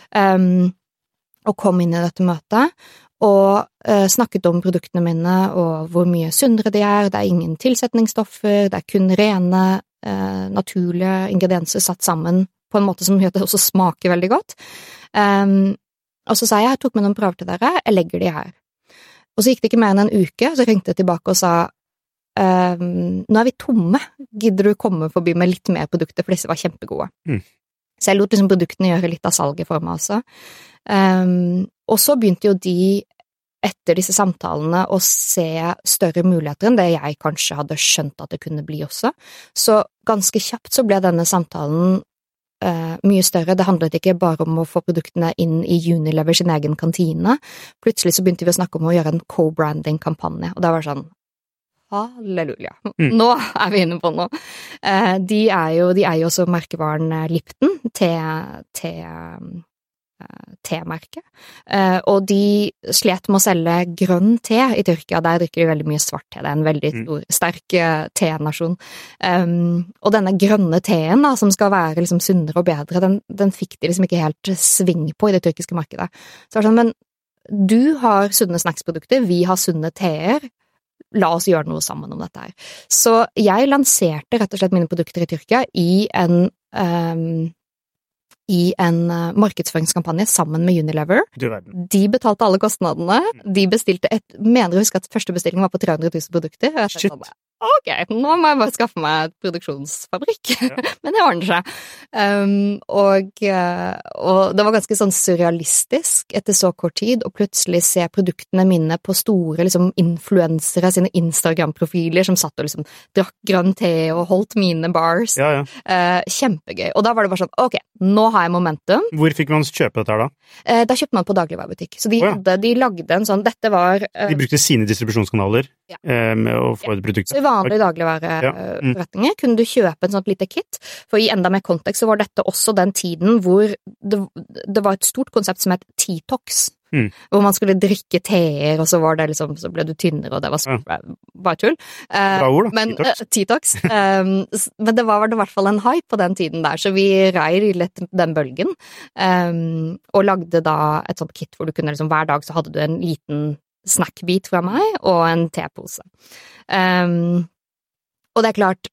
Og kom inn i dette møtet og snakket om produktene mine og hvor mye sunnere de er. Det er ingen tilsetningsstoffer, det er kun rene, naturlige ingredienser satt sammen på en måte som gjør at det også smaker veldig godt. Og så sa jeg tok med noen prøver til dere, jeg legger de her. Og så gikk det ikke mer enn en uke, så ringte jeg tilbake og sa nå er vi tomme, gidder du komme forbi med litt mer produkter, for disse var kjempegode. Så jeg lot liksom produktene gjøre litt av salget for meg også. Og så begynte jo de etter disse samtalene å se større muligheter enn det jeg kanskje hadde skjønt at det kunne bli også. Så ganske kjapt så ble denne samtalen mye større. Det handlet ikke bare om å få produktene inn i Unilever sin egen kantine. Plutselig så begynte vi å snakke om å gjøre en co-branding-kampanje, og det var sånn, halleluja, nå er vi inne på noe. De er jo også merkevaren Lipton, te-merke, og de slet med å selge grønn te i Tyrkia. Der drikker de veldig mye svart te, det er en veldig stor, sterk te-nasjon. Og denne grønne teen da, som skal være liksom sunnere og bedre, den fikk de liksom ikke helt sving på i det tyrkiske markedet. Så det var sånn, men du har sunne snacksprodukter, vi har sunne teer, la oss gjøre noe sammen om dette her. Så jeg lanserte rett og slett mine produkter i Tyrkia i en markedsføringskampanje sammen med Unilever. De betalte alle kostnadene. De bestilte mener jeg husker at første bestilling var på 300 000 produkter. Og jeg tenkte, ok, nå må jeg bare skaffe meg et produksjonsfabrikk. Men det ordner seg. Og det var ganske sånn surrealistisk etter så kort tid å plutselig se produktene mine på store liksom, influensere, sine Instagram-profiler som satt og liksom drakk grønn te og holdt mine bars. Kjempegøy. Og da var det bare sånn, ok, nå har jeg momentum. Hvor fikk man kjøpe dette her da? Da kjøpte man på dagligvarebutikk. Så de lagde en sånn, dette var... De brukte sine distribusjonskanaler med å få et produkt. Så i vanlige dagligvareforretninger kunne du kjøpe en sånn lite kit, for i enda mer kontekst så var dette også den tiden hvor det var et stort konsept som het T-Tox, hvor man skulle drikke teer, og så var det liksom, så ble du tynnere, og det var bare tull. Bra ord da, men, T-Tox. Men det var i hvert fall en hype på den tiden der, så vi rei litt den bølgen, og lagde da et sånt kit hvor du kunne liksom, hver dag så hadde du en liten snackbit fra meg, og en tepose. Og det er klart,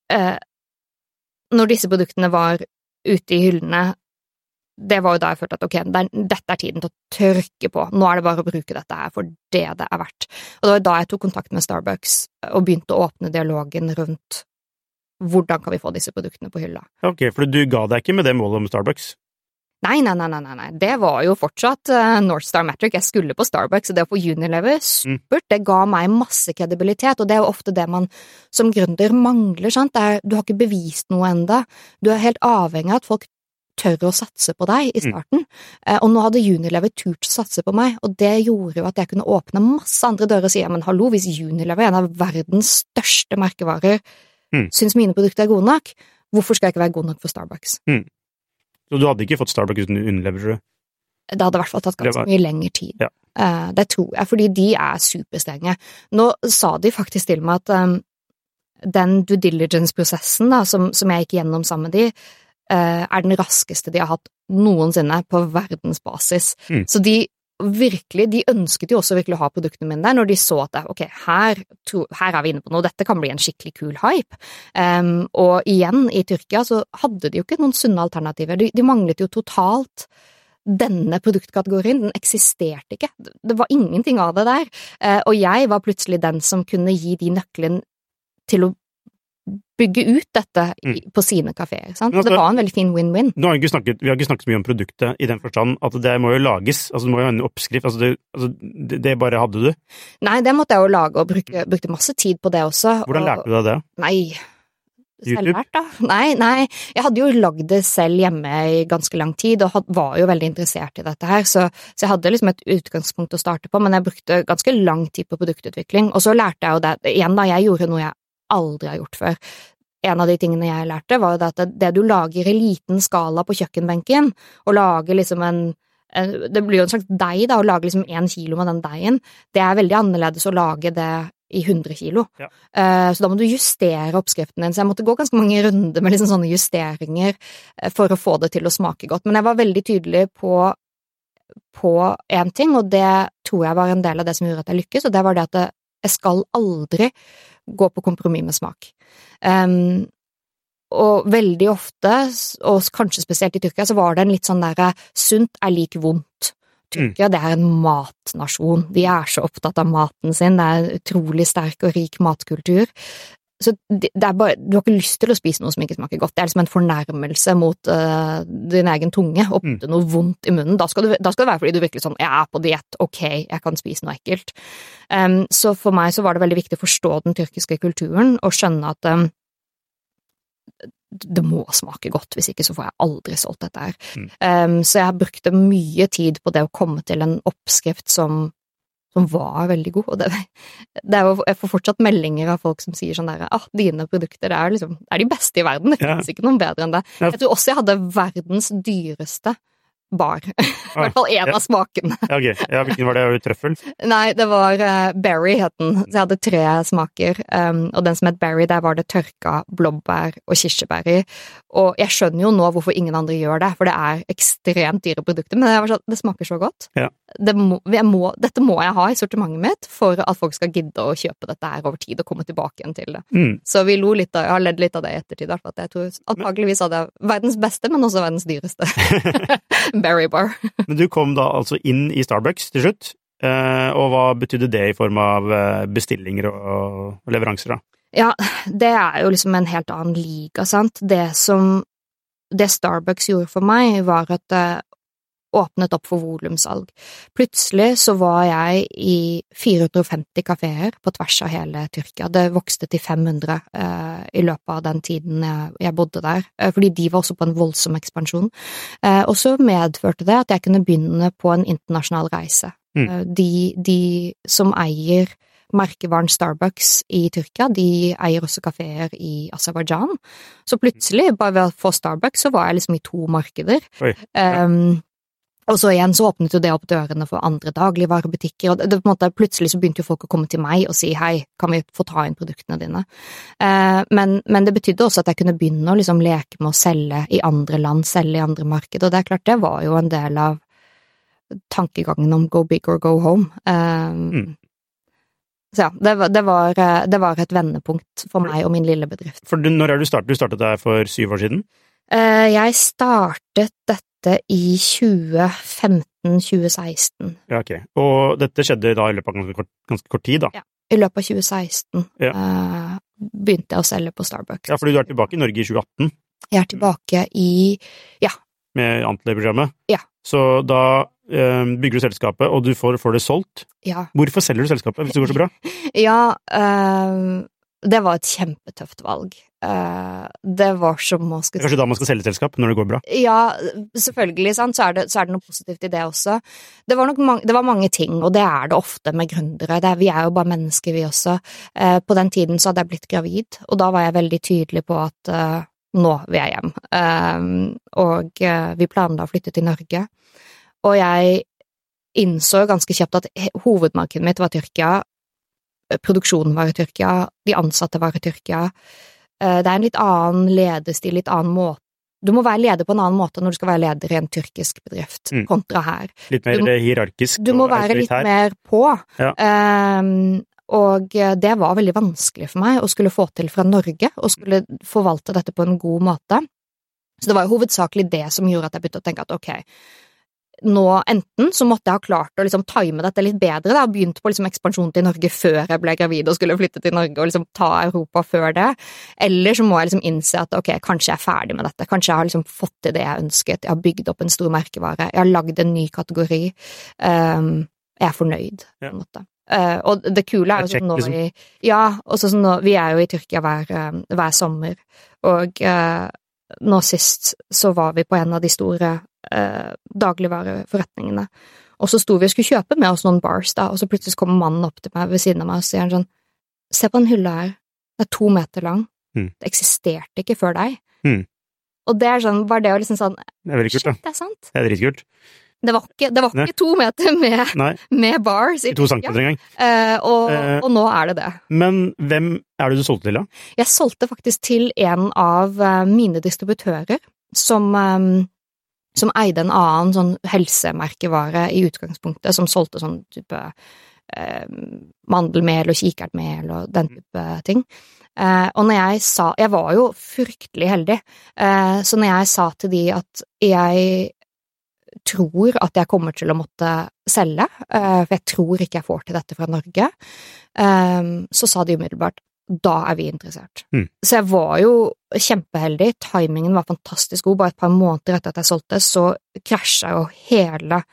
når disse produktene var ute i hyllene, det var jo da jeg følte at ok, dette er tiden til å trykke på, nå er det bare å bruke dette her for det det er verdt. Og det var da jeg tok kontakt med Starbucks og begynte å åpne dialogen rundt hvordan kan vi få disse produktene på hylla. Ok, for du ga deg ikke med det målet om Starbucks? Nei, det var jo fortsatt North Star Metric, jeg skulle på Starbucks, og det å få Unilever, supert, det ga meg masse kredibilitet, og det er jo ofte det man som gründer mangler, sant? Du har ikke bevist noe enda, du er helt avhengig av at folk tør å satse på deg i starten, og nå hadde Unilever turt å satse på meg, og det gjorde jo at jeg kunne åpne masse andre dører og si, men hallo, hvis Unilever, en av verdens største merkevarer, synes mine produkter er gode nok, hvorfor skal jeg ikke være god nok for Starbucks? Så du hadde ikke fått Starbucks uten Unilever, tror du? Det hadde i hvert fall tatt ganske mye lengre tid. Det tror jeg, fordi de er superstrenge. Nå sa de faktisk til meg at den due diligence-prosessen da, som jeg gikk gjennom sammen med de, er den raskeste de har hatt noensinne på verdensbasis. Så de ønsket jo også virkelig å ha produktene mine der, når de så at ok, her er vi inne på noe, dette kan bli en skikkelig kul hype. Og igjen, i Tyrkia så hadde de jo ikke noen sunne alternativer. De manglet jo totalt denne produktkategorien, den eksisterte ikke. Det var ingenting av det der. Og jeg var plutselig den som kunne gi de nøkkelen til å bygge ut dette på sine kaféer, sant? Det var en veldig fin win-win. Vi har ikke snakket så mye om produktet i den forstand at det må jo lages, altså det må jo ha en oppskrift, det bare hadde du? Nei, det måtte jeg jo lage og brukte masse tid på det også. Hvordan lærte du deg det? Nei, selvlært da. Nei, jeg hadde jo lagd det selv hjemme i ganske lang tid, og var jo veldig interessert i dette her, så jeg hadde liksom et utgangspunkt å starte på, men jeg brukte ganske lang tid på produktutvikling, og så lærte jeg jo det, igjen da, jeg gjorde noe jeg aldri har gjort før. En av de tingene jeg lærte var jo at det du lager i liten skala på kjøkkenbenken, og lager liksom det blir jo en slags deig da, å lage liksom 1 kilo med den deigen, det er veldig annerledes å lage det i 100 kilo. Ja. Så da må du justere oppskriften din. Så jeg måtte gå ganske mange runder med liksom sånne justeringer for å få det til å smake godt. Men jeg var veldig tydelig på en ting, og det tror jeg var en del av det som gjorde at jeg lykkes, og det var det at jeg skal aldri gå på kompromiss med smak. Og veldig ofte, og kanskje spesielt i Tyrkia, så var det en litt sånn der sunt er lik vondt. Tyrkia, det er en matnasjon. De er så opptatt av maten sin. Det er en utrolig sterk og rik matkultur. Så det er bare, du har ikke lyst til å spise noe som ikke smaker godt. Det er liksom en fornærmelse mot din egen tunge. Oppte noe vondt i munnen. Da skal det være fordi du virkelig sånn, jeg er på diett, ok, jeg kan spise noe ekkelt. Så for meg så var det veldig viktig å forstå den tyrkiske kulturen, og skjønne at det må smake godt, hvis ikke så får jeg aldri solgt dette her. Så jeg brukte mye tid på det å komme til en oppskrift som var veldig god, og det er jo, jeg får fortsatt meldinger av folk som sier sånn der, dine produkter er de beste i verden, det finnes ikke noen bedre enn det. Jeg tror også jeg hadde verdens dyreste bar. I hvert fall en av smakene. Hvilken var det? Trøffel? Nei, det var berry het den. Så jeg hadde 3 smaker, og den som het berry, der var det tørka blåbær og kirsebær i. Og jeg skjønner jo nå hvorfor ingen andre gjør det, for det er ekstremt dyre produkter, men det smaker så godt. Ja. Dette må jeg ha i sortimentet mitt for at folk skal gidde å kjøpe dette her over tid og komme tilbake igjen til det. Så vi lo litt jeg har ledd litt av det i ettertid, at jeg tror antageligvis hadde jeg verdens beste, men også verdens dyreste. Berry bar. Men du kom da altså inn i Starbucks til slutt, og hva betydde det i form av bestillinger og leveranser da? Ja, det er jo liksom en helt annen liga, sant? Det Starbucks gjorde for meg var at det åpnet opp for volumsalg. Plutselig så var jeg i 450 kaféer på tvers av hele Tyrkia. Det vokste til 500 i løpet av den tiden jeg bodde der, fordi de var også på en voldsom ekspansjon. Og så medførte det at jeg kunne begynne på en internasjonal reise. De som eier merkevaren Starbucks i Tyrkia, de eier også kaféer i Aserbajdsjan. Så plutselig, bare ved å få Starbucks, så var jeg liksom i 2 markeder. Og så igjen så åpnet jo det opp dørene for andre dagligvarebutikker, og det på en måte plutselig så begynte jo folk å komme til meg og si hei, kan vi få ta inn produktene dine? Men det betydde også at jeg kunne begynne å liksom leke med å selge i andre land, selge i andre markeder, og det er klart det var jo en del av tankegangen om go big or go home. Så ja, det var et vendepunkt for meg og min lille bedrift. For når er du startet? Du startet der for 7 år siden? Jeg startet dette i 2015-2016. Ja, ok. Og dette skjedde da i løpet av ganske kort tid, da? Ja, i løpet av 2016 begynte jeg å selge på Starbucks. Ja, fordi du er tilbake i Norge i 2018? Jeg er tilbake med Antler-programmet? Ja. Så da bygger du selskapet, og du får det solgt? Ja. Hvorfor selger du selskapet hvis det går så bra? Ja, det var et kjempetøft valg. Det var som å skulle... Kanskje da man skal selge selskap, når det går bra? Ja, selvfølgelig, sant? Så er det noe positivt i det også. Det var mange ting, og det er det ofte med gründere. Vi er jo bare mennesker, vi også. På den tiden så hadde jeg blitt gravid, og da var jeg veldig tydelig på at nå vil jeg hjem. Og vi planla å flytte til Norge. Og jeg innså ganske kjapt at hovedmarkedet mitt var Tyrkia, produksjonen var i Tyrkia, de ansatte var i Tyrkia. Det er en litt annen lederstil, litt annen måte. Du må være leder på en annen måte når du skal være leder i en tyrkisk bedrift, kontra her. Litt mer hierarkisk. Du må være litt mer på. Ja. Og det var veldig vanskelig for meg å skulle få til fra Norge, og skulle forvalte dette på en god måte. Så det var jo hovedsakelig det som gjorde at jeg begynte å tenke at ok, nå enten så måtte jeg ha klart å liksom time dette litt bedre, da, begynt på liksom ekspansjon til Norge før jeg ble gravid og skulle flytte til Norge og liksom ta Europa før det, eller så må jeg liksom innse at ok, kanskje jeg er ferdig med dette, kanskje jeg har liksom fått til det jeg ønsket, jeg har bygd opp en stor merkevare, jeg har lagd en ny kategori, jeg er fornøyd på en måte. Og det kule er jo sånn nå vi er jo i Tyrkia hver sommer, og nå sist så var vi på en av de store dagligvareforretningene, og så sto vi og skulle kjøpe med oss noen bars da, og så plutselig kommer mannen opp til meg ved siden av meg og sier sånn, se på den hylla her, det er 2 meter lang, det eksisterte ikke før deg. Og det er sånn, bare det å liksom sånn, det er veldig kult da. Det er sant. Det er dritkult. Det var ikke 2 meter med bars i 2 centimeter engang. Og nå det det. Men hvem det du solgte til da? Jeg solgte faktisk til en av mine distributører som eide en annen sånn helsemerkevare i utgangspunktet, som solgte sånn type mandelmel og kikertmel og den type ting. Og når jeg var jo fryktelig heldig, så når jeg sa til de at jeg tror at jeg kommer til å måtte selge, for jeg tror ikke jeg får til dette fra Norge, så sa de umiddelbart, da vi interessert. Så jeg var jo kjempeheldig, timingen var fantastisk god, bare et par måneder etter at jeg solgte, så krasjet jo hele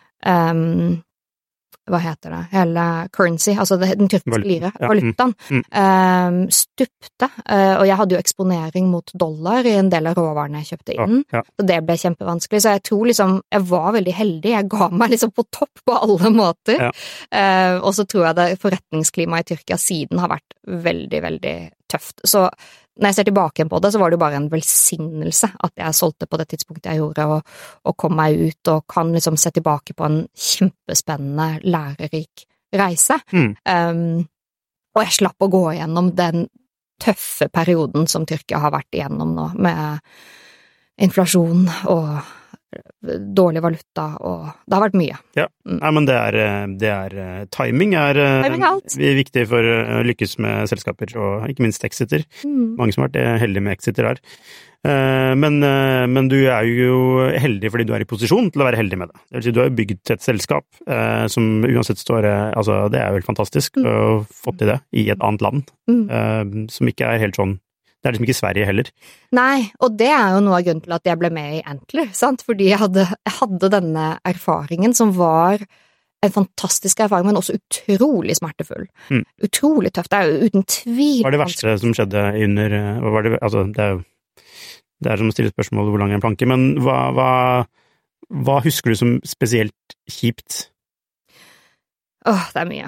hva heter det, hele currency, altså den tyrkiske lire, valutaen, stupte, og jeg hadde jo eksponering mot dollar i en del av råvarene jeg kjøpte inn, så det ble kjempevanskelig, så jeg tror liksom, jeg var veldig heldig, jeg ga meg liksom på topp på alle måter, og så tror jeg det forretningsklimaet i Tyrkia siden har vært veldig, veldig tøft, så når jeg ser tilbake på det, så var det jo bare en velsignelse at jeg solgte på det tidspunktet jeg gjorde, og kom meg ut, og kan liksom se tilbake på en kjempespennende, lærerik reise. Og jeg slapp å gå igjennom den tøffe perioden som Tyrkia har vært igjennom nå, med inflasjon og dårlig valuta, og det har vært mye. Ja, Nei, men timing viktig for å lykkes med selskaper, og ikke minst exiter. Mange som har vært heldige med exiter her. Men du jo heldig fordi du i posisjon til å være heldig med det. Det vil si, du har jo bygd et selskap som uansett står, altså det jo helt fantastisk å fått til det i et annet land, som ikke helt sånn. Det liksom ikke Sverige heller. Nei, og det jo noe av grunnen til at jeg ble med i Antler, sant? Fordi jeg hadde denne erfaringen som var en fantastisk erfaring, men også utrolig smertefull. Utrolig tøft, det jo uten tvil. Hva det verste som skjedde under, altså det som å stille spørsmål hvor lang en planke, men hva husker du som spesielt kjipt? Det mye.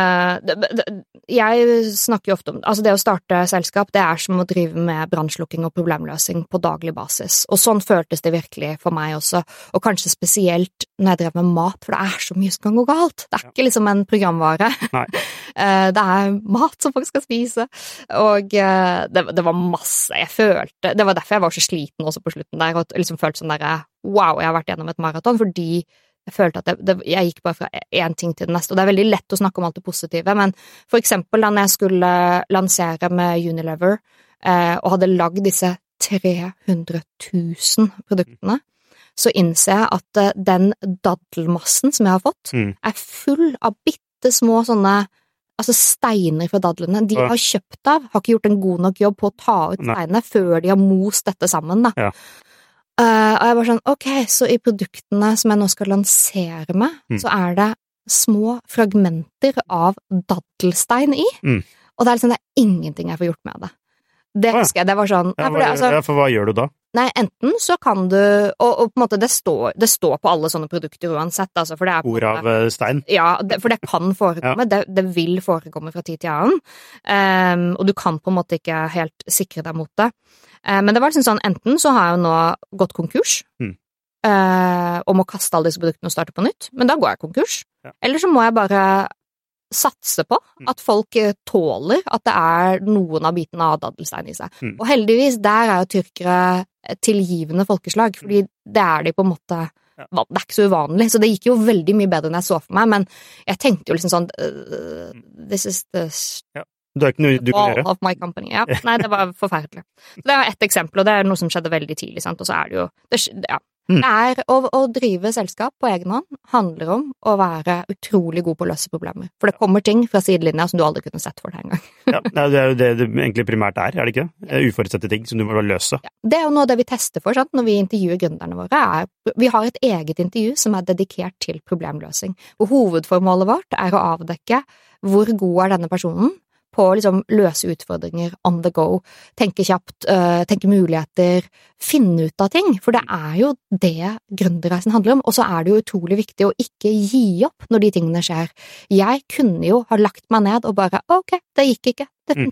Jeg snakker jo ofte om, altså det å starte selskap, det som å drive med brannslukking og problemløsning på daglig basis, og sånn føltes det virkelig for meg også, og kanskje spesielt når jeg drev med mat, for det så mye som kan gå galt. Det ikke liksom en programvare. Det mat som folk skal spise, og det var masse jeg følte, det var derfor jeg var så sliten også på slutten der, og liksom følte sånn der, wow, jeg har vært gjennom et maraton, fordi jeg følte at jeg gikk bare fra en ting til den neste, og det veldig lett å snakke om alt det positive, men for eksempel da jeg skulle lansere med Unilever, og hadde lagd disse 300 000 produktene, så innser jeg at den daddelmassen som jeg har fått, full av bittesmå sånne, altså steiner fra dadlene. De har kjøpt av, har ikke gjort en god nok jobb på å ta ut steinene før de har most dette sammen, da. Ja. Og jeg var sånn, ok, så i produktene som jeg nå skal lansere med, så det små fragmenter av daddelstein i, og det liksom, det ingenting jeg får gjort med det. Det husker jeg, det var sånn... For hva gjør du da? Nei, enten så kan du, og på en måte det står på alle sånne produkter uansett, altså, for det Spor av stein? Ja, for det kan forekomme, det vil forekomme fra tid til annen, og du kan på en måte ikke helt sikre deg mot det. Men det var liksom sånn, enten så har jeg jo nå gått konkurs, og må kaste alle disse produktene og starte på nytt, men da går jeg konkurs. Eller så må jeg bare satse på at folk tåler at det noen av bitene av daddelstein i seg. Og heldigvis, der jo tyrkere tilgivende folkeslag, fordi det de på en måte, det ikke så uvanlig, så det gikk jo veldig mye bedre enn jeg så for meg, men jeg tenkte jo liksom sånn, this is the... Det ikke noe du kan gjøre. Of my company, ja. Nei, det var forferdelig. Så det et eksempel, og det noe som skjedde veldig tidlig, sant? Og så det jo, det å drive selskap på egen hånd handler om å være utrolig god på å løse problemer. For det kommer ting fra sidelinja som du aldri kunne sett for deg en gang. Ja, det jo det egentlig primært det ikke? Uforutsette ting som du må løse. Ja, det jo noe av det vi tester for, sant? Når vi intervjuer gründerne våre. Vi har et eget intervju som dedikert til problemløsning. Og hovedformålet vårt å avdekke hvor god denne personen på å liksom løse utfordringer on the go, tenke kjapt, tenke muligheter, finne ut av ting, for det jo det gründerreisen handler om, og så det jo utrolig viktig å ikke gi opp når de tingene skjer. Jeg kunne jo ha lagt meg ned og bare, ok, det gikk ikke, det funket ikke,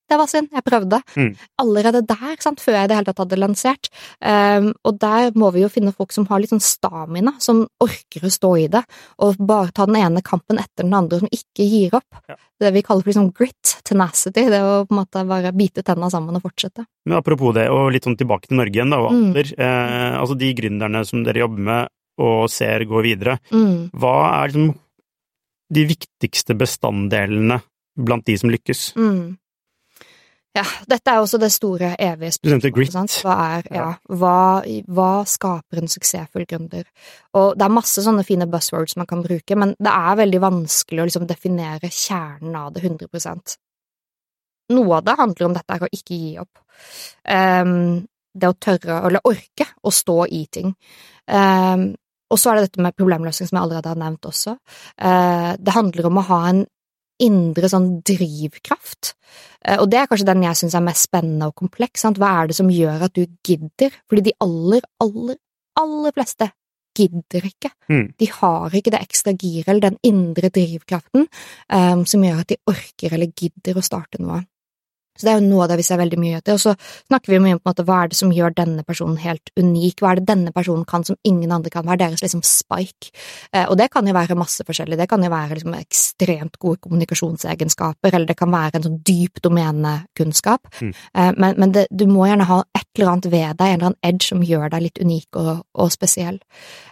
det var synd, jeg prøvde. Allerede der, sant, før jeg det hele tatt hadde lansert. Og der må vi jo finne folk som har litt sånn stamina, som orker å stå i det, og bare ta den ene kampen etter den andre, som ikke gir opp. Ja. Det vi kaller for liksom grit, tenacity, det å på en måte bare bite tennene sammen og fortsette. Men apropos det, og litt sånn tilbake til Norge igjen da, og Antler, altså de gründerne som dere jobber med og ser gå videre, hva er liksom de viktigste bestanddelene blant de som lykkes? Ja, dette er også det store evige spørsmålet. Hva skaper en suksessfull gründer? Og det er masse sånne fine buzzwords man kan bruke, men det er veldig vanskelig å liksom definere kjernen av det 100%. Noe av det handler om dette å ikke gi opp. Det å tørre, eller orke, å stå i ting. Og så er det dette med problemløsning som jeg allerede har nevnt også. Det handler om å ha en indre sånn drivkraft, og det er kanskje den jeg synes er mest spennende og kompleks, sant? Hva er det som gjør at du gidder? Fordi de aller fleste gidder ikke. De har ikke det ekstra giret eller den indre drivkraften som gjør at de orker eller gidder å starte noe. Så det er jo noe av det vi ser veldig mye etter, og så snakker vi mye om på en måte, hva er det som gjør denne personen helt unik, hva er det denne personen kan som ingen andre kan, hva er deres liksom spike, og det kan jo være masse forskjellig, det kan jo være liksom ekstremt gode kommunikasjonsegenskaper, eller det kan være en sånn dyp domenekunnskap, men du må gjerne ha et eller annet ved deg, en eller annen edge som gjør deg litt unik og spesiell.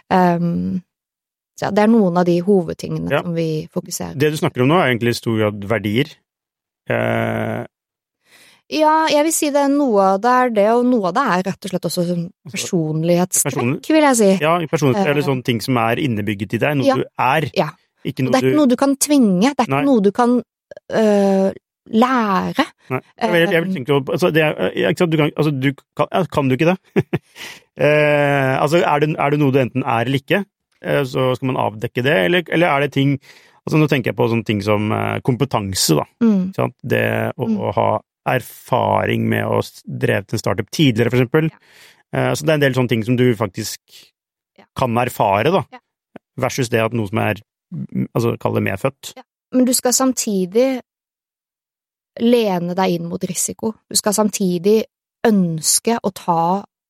Så det er noen av de hovedtingene som vi fokuserer på. Det du snakker om nå er egentlig i stor grad verdier. Ja, jeg vil si det er noe av det er det, og noe av det er rett og slett også personlighetstrekk, vil jeg si. Ja, personlighet, eller sånne ting som er innebygget i deg, noe du er. Ja, ikke noe det er ikke noe du kan tvinge, det er ikke noe du kan lære. Nei, jeg vil tenke på, altså, kan du ikke det? Altså, er det noe du enten er eller ikke, så skal man avdekke det, eller er det ting, altså nå tenker jeg på sånne ting som kompetanse da, sant? Det å ha erfaring med å drevet en startup tidligere, for eksempel. Så det er en del sånne ting som du faktisk kan erfare, da, versus det at noe som er, altså, kall det medfødt. Ja. Men du skal samtidig lene deg inn mot risiko. Du skal samtidig ønske å ta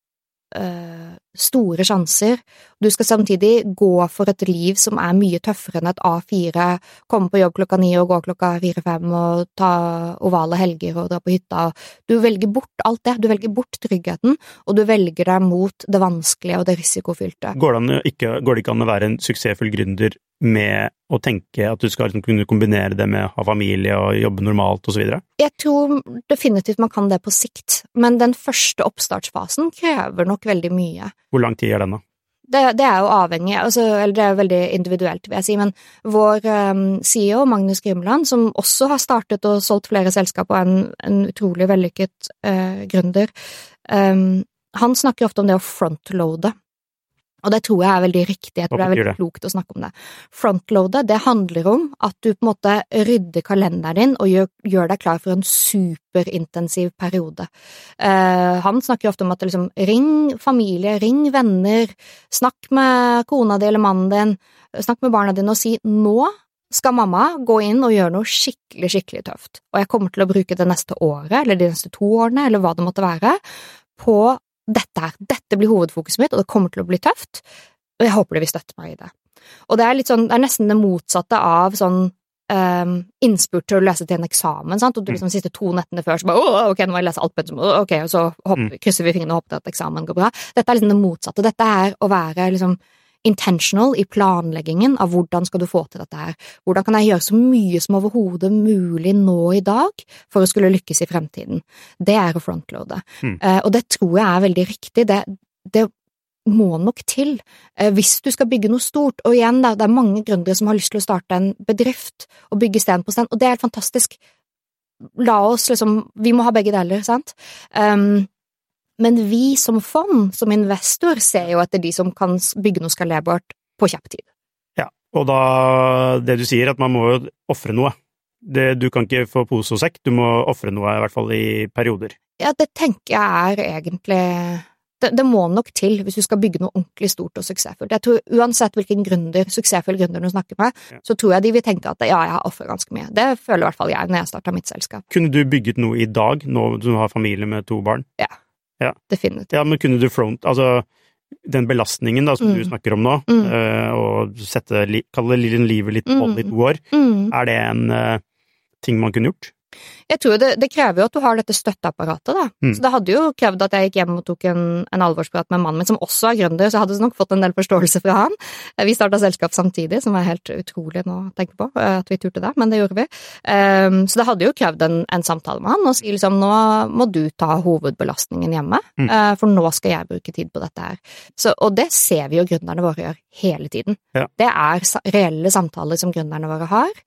store sjanser. Du skal samtidig gå for et liv som er mye tøffere enn et A4, komme på jobb 9 og gå 4-5 og ta ovale helger og dra på hytta. Du velger bort alt det, du velger bort tryggheten, og du velger deg mot det vanskelige og det risikofylte. Går det ikke an å være en suksessfull gründer med å tenke at du skal liksom kunne kombinere det med å ha familie og jobbe normalt og så videre? Jeg tror definitivt man kan det på sikt, men den første oppstartsfasen krever nok veldig mye. Hvor lang tid er den da? Det er jo avhengig, altså, eller det er jo veldig individuelt, vil jeg si, men vår CEO, Magnus Grimland, som også har startet og solgt flere selskap og en utrolig vellykket gründer, han snakker ofte om det å frontloade. Og det tror jeg er veldig riktig, jeg tror det er veldig klokt å snakke om det. Frontloade, det handler om at du på en måte rydder kalenderen din og gjør deg klar for en superintensiv periode. Han snakker ofte om at liksom, ring familie, ring venner, snakk med kona di eller mannen din, snakk med barna dine og si, nå skal mamma gå inn og gjøre noe skikkelig tøft. Og jeg kommer til å bruke det neste året, eller de neste 2 årene, eller hva det måtte være, på dette blir hovedfokuset mitt, og det kommer til å bli tøft, og jeg håper det vil støtte meg i det. Og det er litt sånn, det er nesten det motsatte av sånn innspurt til å lese til en eksamen, sant? Og du liksom siste 2 nettene før, så bare, ok, nå må jeg lese alt pensum, ok, og så krysser vi fingrene og håper til at eksamen går bra. Dette er liksom det motsatte, dette er å være liksom intentional i planleggingen av hvordan skal du få til dette her. Hvordan kan jeg gjøre så mye som overhodet mulig nå i dag for å skulle lykkes i fremtiden? Det er å frontloade. Og det tror jeg er veldig riktig. Det må nok til hvis du skal bygge noe stort. Og igjen, det er mange gründere som har lyst til å starte en bedrift og bygge sten på sten, og det er helt fantastisk. La oss liksom, vi må ha begge deler, sant? Men vi som fond, som investor, ser jo etter de som kan bygge noe skalerbart på kjapp tid. Ja, og da det du sier, at man må jo offre noe. Du kan ikke få pose og sekk, du må offre noe i hvert fall i perioder. Ja, det tenker jeg er egentlig det må nok til hvis du skal bygge noe ordentlig stort og suksessfullt. Jeg tror uansett hvilken suksessfull gründer du snakker med, så tror jeg de vil tenke at ja, jeg har offret ganske mye. Det føler i hvert fall jeg når jeg startet mitt selskap. Kunne du bygget noe i dag, nå du har familie med 2 barn? Ja, definitivt. Ja, men kunne du altså den belastningen da, som du snakker om nå, og kalle livet litt på hold i 2 år, er det en ting man kunne gjort? Jeg tror det krever jo at du har dette støtteapparatet da. Så det hadde jo krevd at jeg gikk hjem og tok en alvorsprat med mannen min, som også er gründer, så jeg hadde nok fått en del forståelse fra han. Vi startet selskap samtidig, som er helt utrolig nå å tenke på, at vi turte det, men det gjorde vi. Så det hadde jo krevd en samtale med han, og si liksom, nå må du ta hovedbelastningen hjemme, for nå skal jeg bruke tid på dette her. Og det ser vi jo gründerne våre gjør hele tiden. Ja. Det er reelle samtaler som gründerne våre har,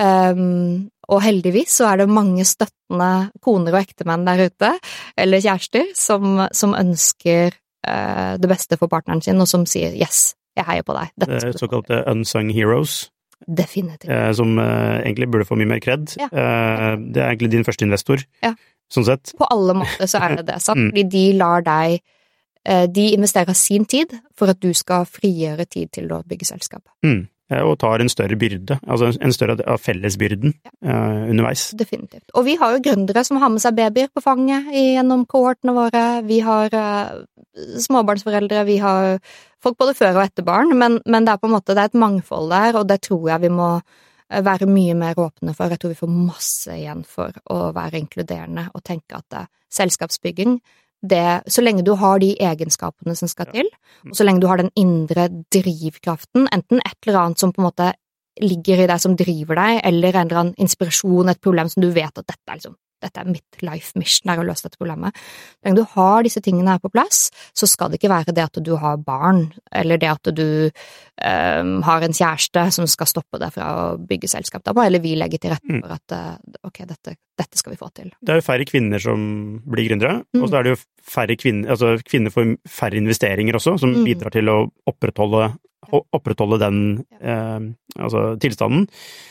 og heldigvis så er det mange støttende koner og ektemenn der ute, eller kjærester, som ønsker det beste for partneren sin, og som sier, yes, jeg heier på deg. Det såkalte unsung heroes. Definitivt. Som egentlig burde få mye mer kred. Ja. Det er egentlig din første investor, sånn sett. På alle måter så er det sant, fordi de lar deg, de investerer sin tid for at du skal frigjøre tid til å bygge selskap. Og tar en større byrde, altså en større av fellesbyrden underveis. Definitivt. Og vi har jo gründere som har med seg babyer på fanget gjennom kohortene våre, vi har småbarnsforeldre, vi har folk både før og etter barn, men det er på en måte, det er et mangfold der, og det tror jeg vi må være mye mer åpne for. Jeg tror vi får masse igjen for å være inkluderende og tenke at selskapsbygging, så lenge du har de egenskapene som skal til, og så lenge du har den indre drivkraften, enten et eller annet som på en måte ligger i deg som driver deg, eller en eller annen inspirasjon, et problem som du vet at dette er mitt life mission, er å løse dette problemet. Så lenge du har disse tingene her på plass, så skal det ikke være det at du har barn, eller det at du har en kjæreste som skal stoppe deg fra å bygge selskap. Da må heller vi legge til rette for at ok, dette skal vi få til. Det er jo færre kvinner som blir gründere, og så er det jo færre kvinner, altså kvinner får færre investeringer også, som bidrar til å opprettholde den altså tilstanden.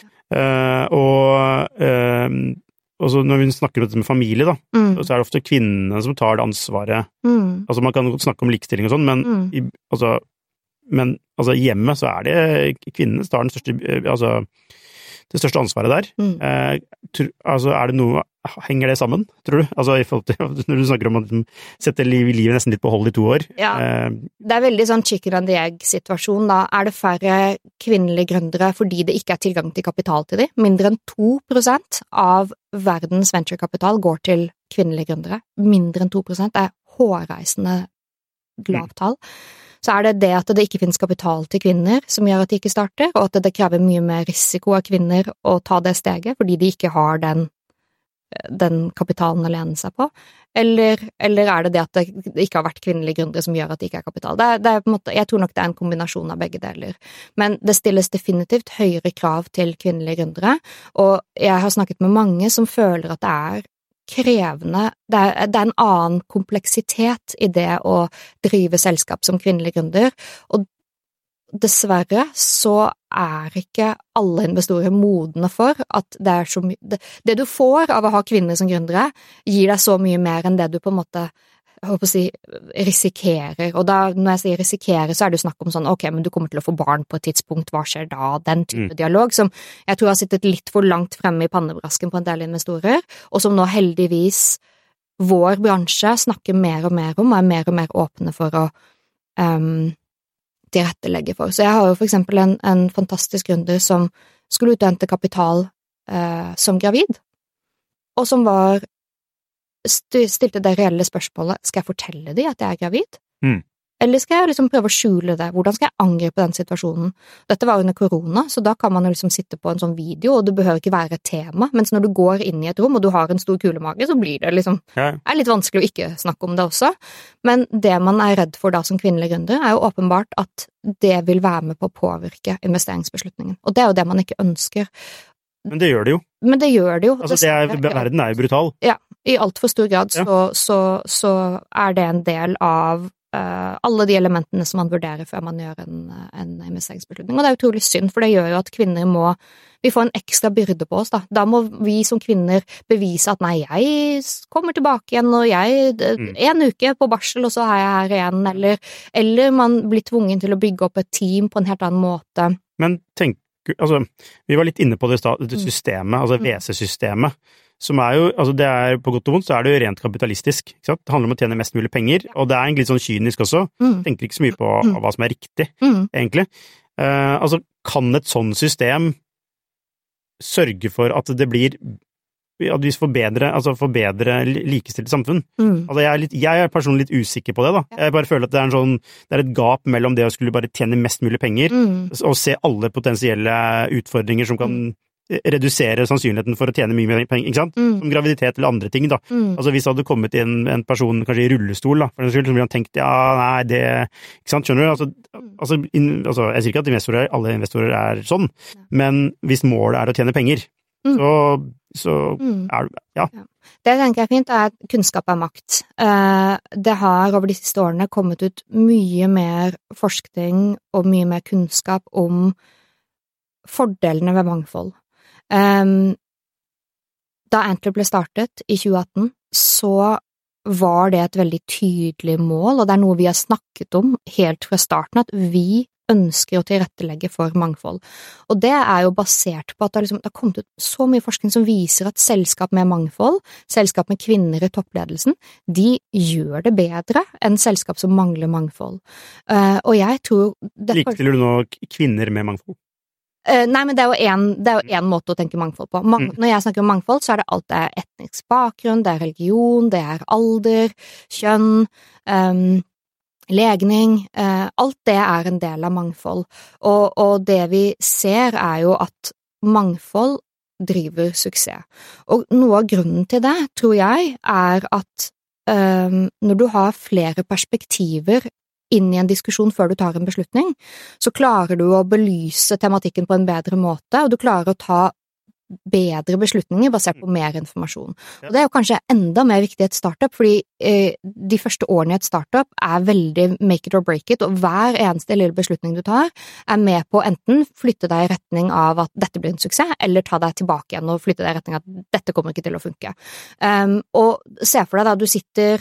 Og så når vi snakker om dette med familie da, så er det ofte kvinnene som tar det ansvaret. Altså man kan snakke om likestilling og sånn, men hjemme så er det kvinnene som tar det største ansvaret der. Er det noe, henger det sammen, tror du? Altså i forhold til når du snakker om at du setter livet nesten litt på hold i 2 år. Ja, det er veldig sånn chicken and the egg-situasjon da. Er det færre kvinnelige gründere fordi det ikke er tilgang til kapital til dem? Mindre enn 2% av verdens venturekapital går til kvinnelige gründere. Mindre enn 2%. Det er hårreisende lavt tall. Så er det at det ikke finnes kapital til kvinner som gjør at de ikke starter, og at det krever mye mer risiko av kvinner å ta det steget, fordi de ikke har den kapitalen å lene seg på, eller er det at det ikke har vært kvinnelige gründere som gjør at det ikke er kapital. Det er på en måte, jeg tror nok det er en kombinasjon av begge deler, men det stilles definitivt høyere krav til kvinnelige gründere, og jeg har snakket med mange som føler at det er krevende, det er en annen kompleksitet i det å drive selskap som kvinnelig gründer, og dessverre så er ikke alle investorer modne for at det er så mye, det du får av å ha kvinner som gründere gir deg så mye mer enn det du på en måte, jeg håper å si, risikerer, og da, når jeg sier risikerer, så er det jo snakk om sånn, ok, men du kommer til å få barn på et tidspunkt, hva skjer da? Den type dialog, som jeg tror har sittet litt for langt fremme i pannebrasken på en del investorer, og som nå heldigvis vår bransje snakker mer og mer om, og er mer åpne for å tilrettelegge for. Så jeg har jo for eksempel en fantastisk gründer som skulle ut og hente kapital som gravid, og som stilte det reelle spørsmålet, skal jeg fortelle dem at jeg er gravid? Eller skal jeg liksom prøve å skjule det? Hvordan skal jeg angripe den situasjonen? Dette var under korona, så da kan man jo liksom sitte på en sånn video, og det behøver ikke være et tema, mens når du går inn i et rom, og du har en stor kulemage, så blir det liksom, er litt vanskelig å ikke snakke om det også. Men det man er redd for da som kvinnelig gründer, er jo åpenbart at det vil være med på å påvirke investeringsbeslutningen. Og det er jo det man ikke ønsker. Men det gjør det jo. Altså verden er jo brutal. Ja, i alt for stor grad så er det en del av alle de elementene som man vurderer før man gjør en investeringsbeslutning. Og det utrolig synd, for det gjør jo at kvinner vi får en ekstra byrde på oss, da. Da må vi som kvinner bevise at nei, jeg kommer tilbake igjen, og en uke på barsel, og så er jeg her igjen, eller man blir tvungen til å bygge opp et team på en helt annen måte. Men vi var litt inne på det systemet, altså VC-systemet, som jo, det på godt og vondt, så det jo rent kapitalistisk, ikke sant? Det handler om å tjene mest mulig penger, og det egentlig litt sånn kynisk også, tenker ikke så mye på hva som riktig, egentlig. Kan et sånn system sørge for at det blir, at vi får bedre likestilt samfunn? Jeg personlig litt usikker på det, da. Jeg bare føler at det et gap mellom det å skulle bare tjene mest mulig penger, og se alle potensielle utfordringer som kan redusere sannsynligheten for å tjene mye mer penger, ikke sant? Som graviditet eller andre ting, da. Hvis det hadde kommet inn en person kanskje i rullestol, da, for den skyld, så ville han tenkt, ikke sant, skjønner du? Jeg sier ikke at alle investorer sånn, men hvis målet å tjene penger, så ja. Det tenker jeg fint, at kunnskap makt. Det har over de siste årene kommet ut mye mer forskning og mye mer kunnskap om fordelene ved mangfold. Da Antler ble startet i 2018, så var det et veldig tydelig mål, og det noe vi har snakket om helt fra starten, at vi ønsker å tilrettelegge for mangfold. Og det jo basert på at det har kommet ut så mye forskning som viser at selskap med mangfold, selskap med kvinner i toppledelsen, de gjør det bedre enn selskap som mangler mangfold. Og jeg tror... Likestiller du nå kvinner med mangfold? Nei, men det jo en måte å tenke mangfold på. Når jeg snakker om mangfold, så det alt etnisk bakgrunn, det religion, det alder, kjønn, legning, alt det en del av mangfold. Og det vi ser jo at mangfold driver suksess. Og noe av grunnen til det, tror jeg, at når du har flere perspektiver inn i en diskusjon før du tar en beslutning, så klarer du å belyse tematikken på en bedre måte, og du klarer å ta bedre beslutninger basert på mer informasjon. Og det jo kanskje enda mer viktig i et startup, fordi de første årene i et startup veldig make it or break it, og hver eneste lille beslutning du tar med på enten flytte deg i retning av at dette blir en suksess, eller ta deg tilbake igjen og flytte deg i retning av at dette kommer ikke til å funke. Og se for deg da, du sitter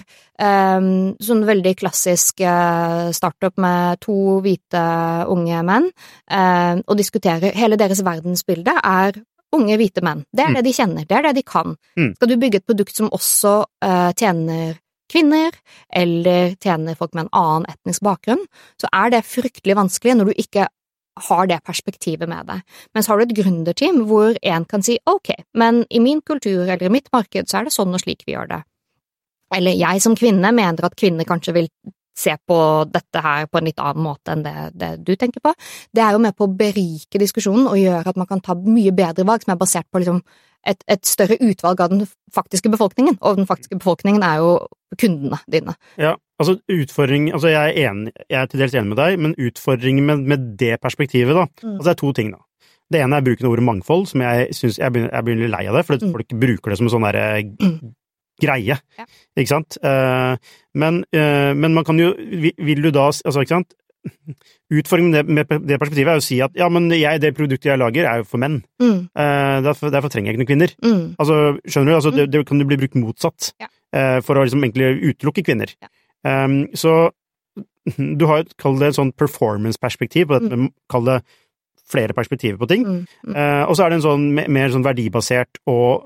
sånn veldig klassisk startup med 2 hvite unge menn, og diskuterer, hele deres verdensbilde unge hvite menn. Det det de kjenner, det det de kan. Skal du bygge et produkt som også tjener kvinner, eller tjener folk med en annen etnisk bakgrunn, så det fryktelig vanskelig når du ikke har det perspektivet med deg. Mens har du et gründerteam hvor en kan si, ok, men i min kultur eller i mitt marked så det sånn og slik vi gjør det. Eller jeg som kvinne mener at kvinner kanskje vil se på dette her på en litt annen måte enn det du tenker på. Det jo med på å berike diskusjonen og gjøre at man kan ta mye bedre valg som basert på liksom et større utvalg av den faktiske befolkningen, og den faktiske befolkningen jo kundene dine. Ja, utfordring, jeg til dels enig med deg, men utfordringen med det perspektivet da, det 2 ting da. Det ene bruken av ordet mangfold, som jeg synes jeg begynner lei av det, fordi folk bruker det som en sånn greie, ikke sant? Men man kan jo, vil du da, ikke sant? Utfordringen med det perspektivet å si at, ja, men det produktet jeg lager jo for menn. Derfor trenger jeg ikke noen kvinner. Skjønner du? Det kan jo bli brukt motsatt, for å liksom egentlig utelukke kvinner. Så du har kall det et sånn performance-perspektiv, kall det flere perspektiver på ting, og så det en sånn mer sånn verdibasert og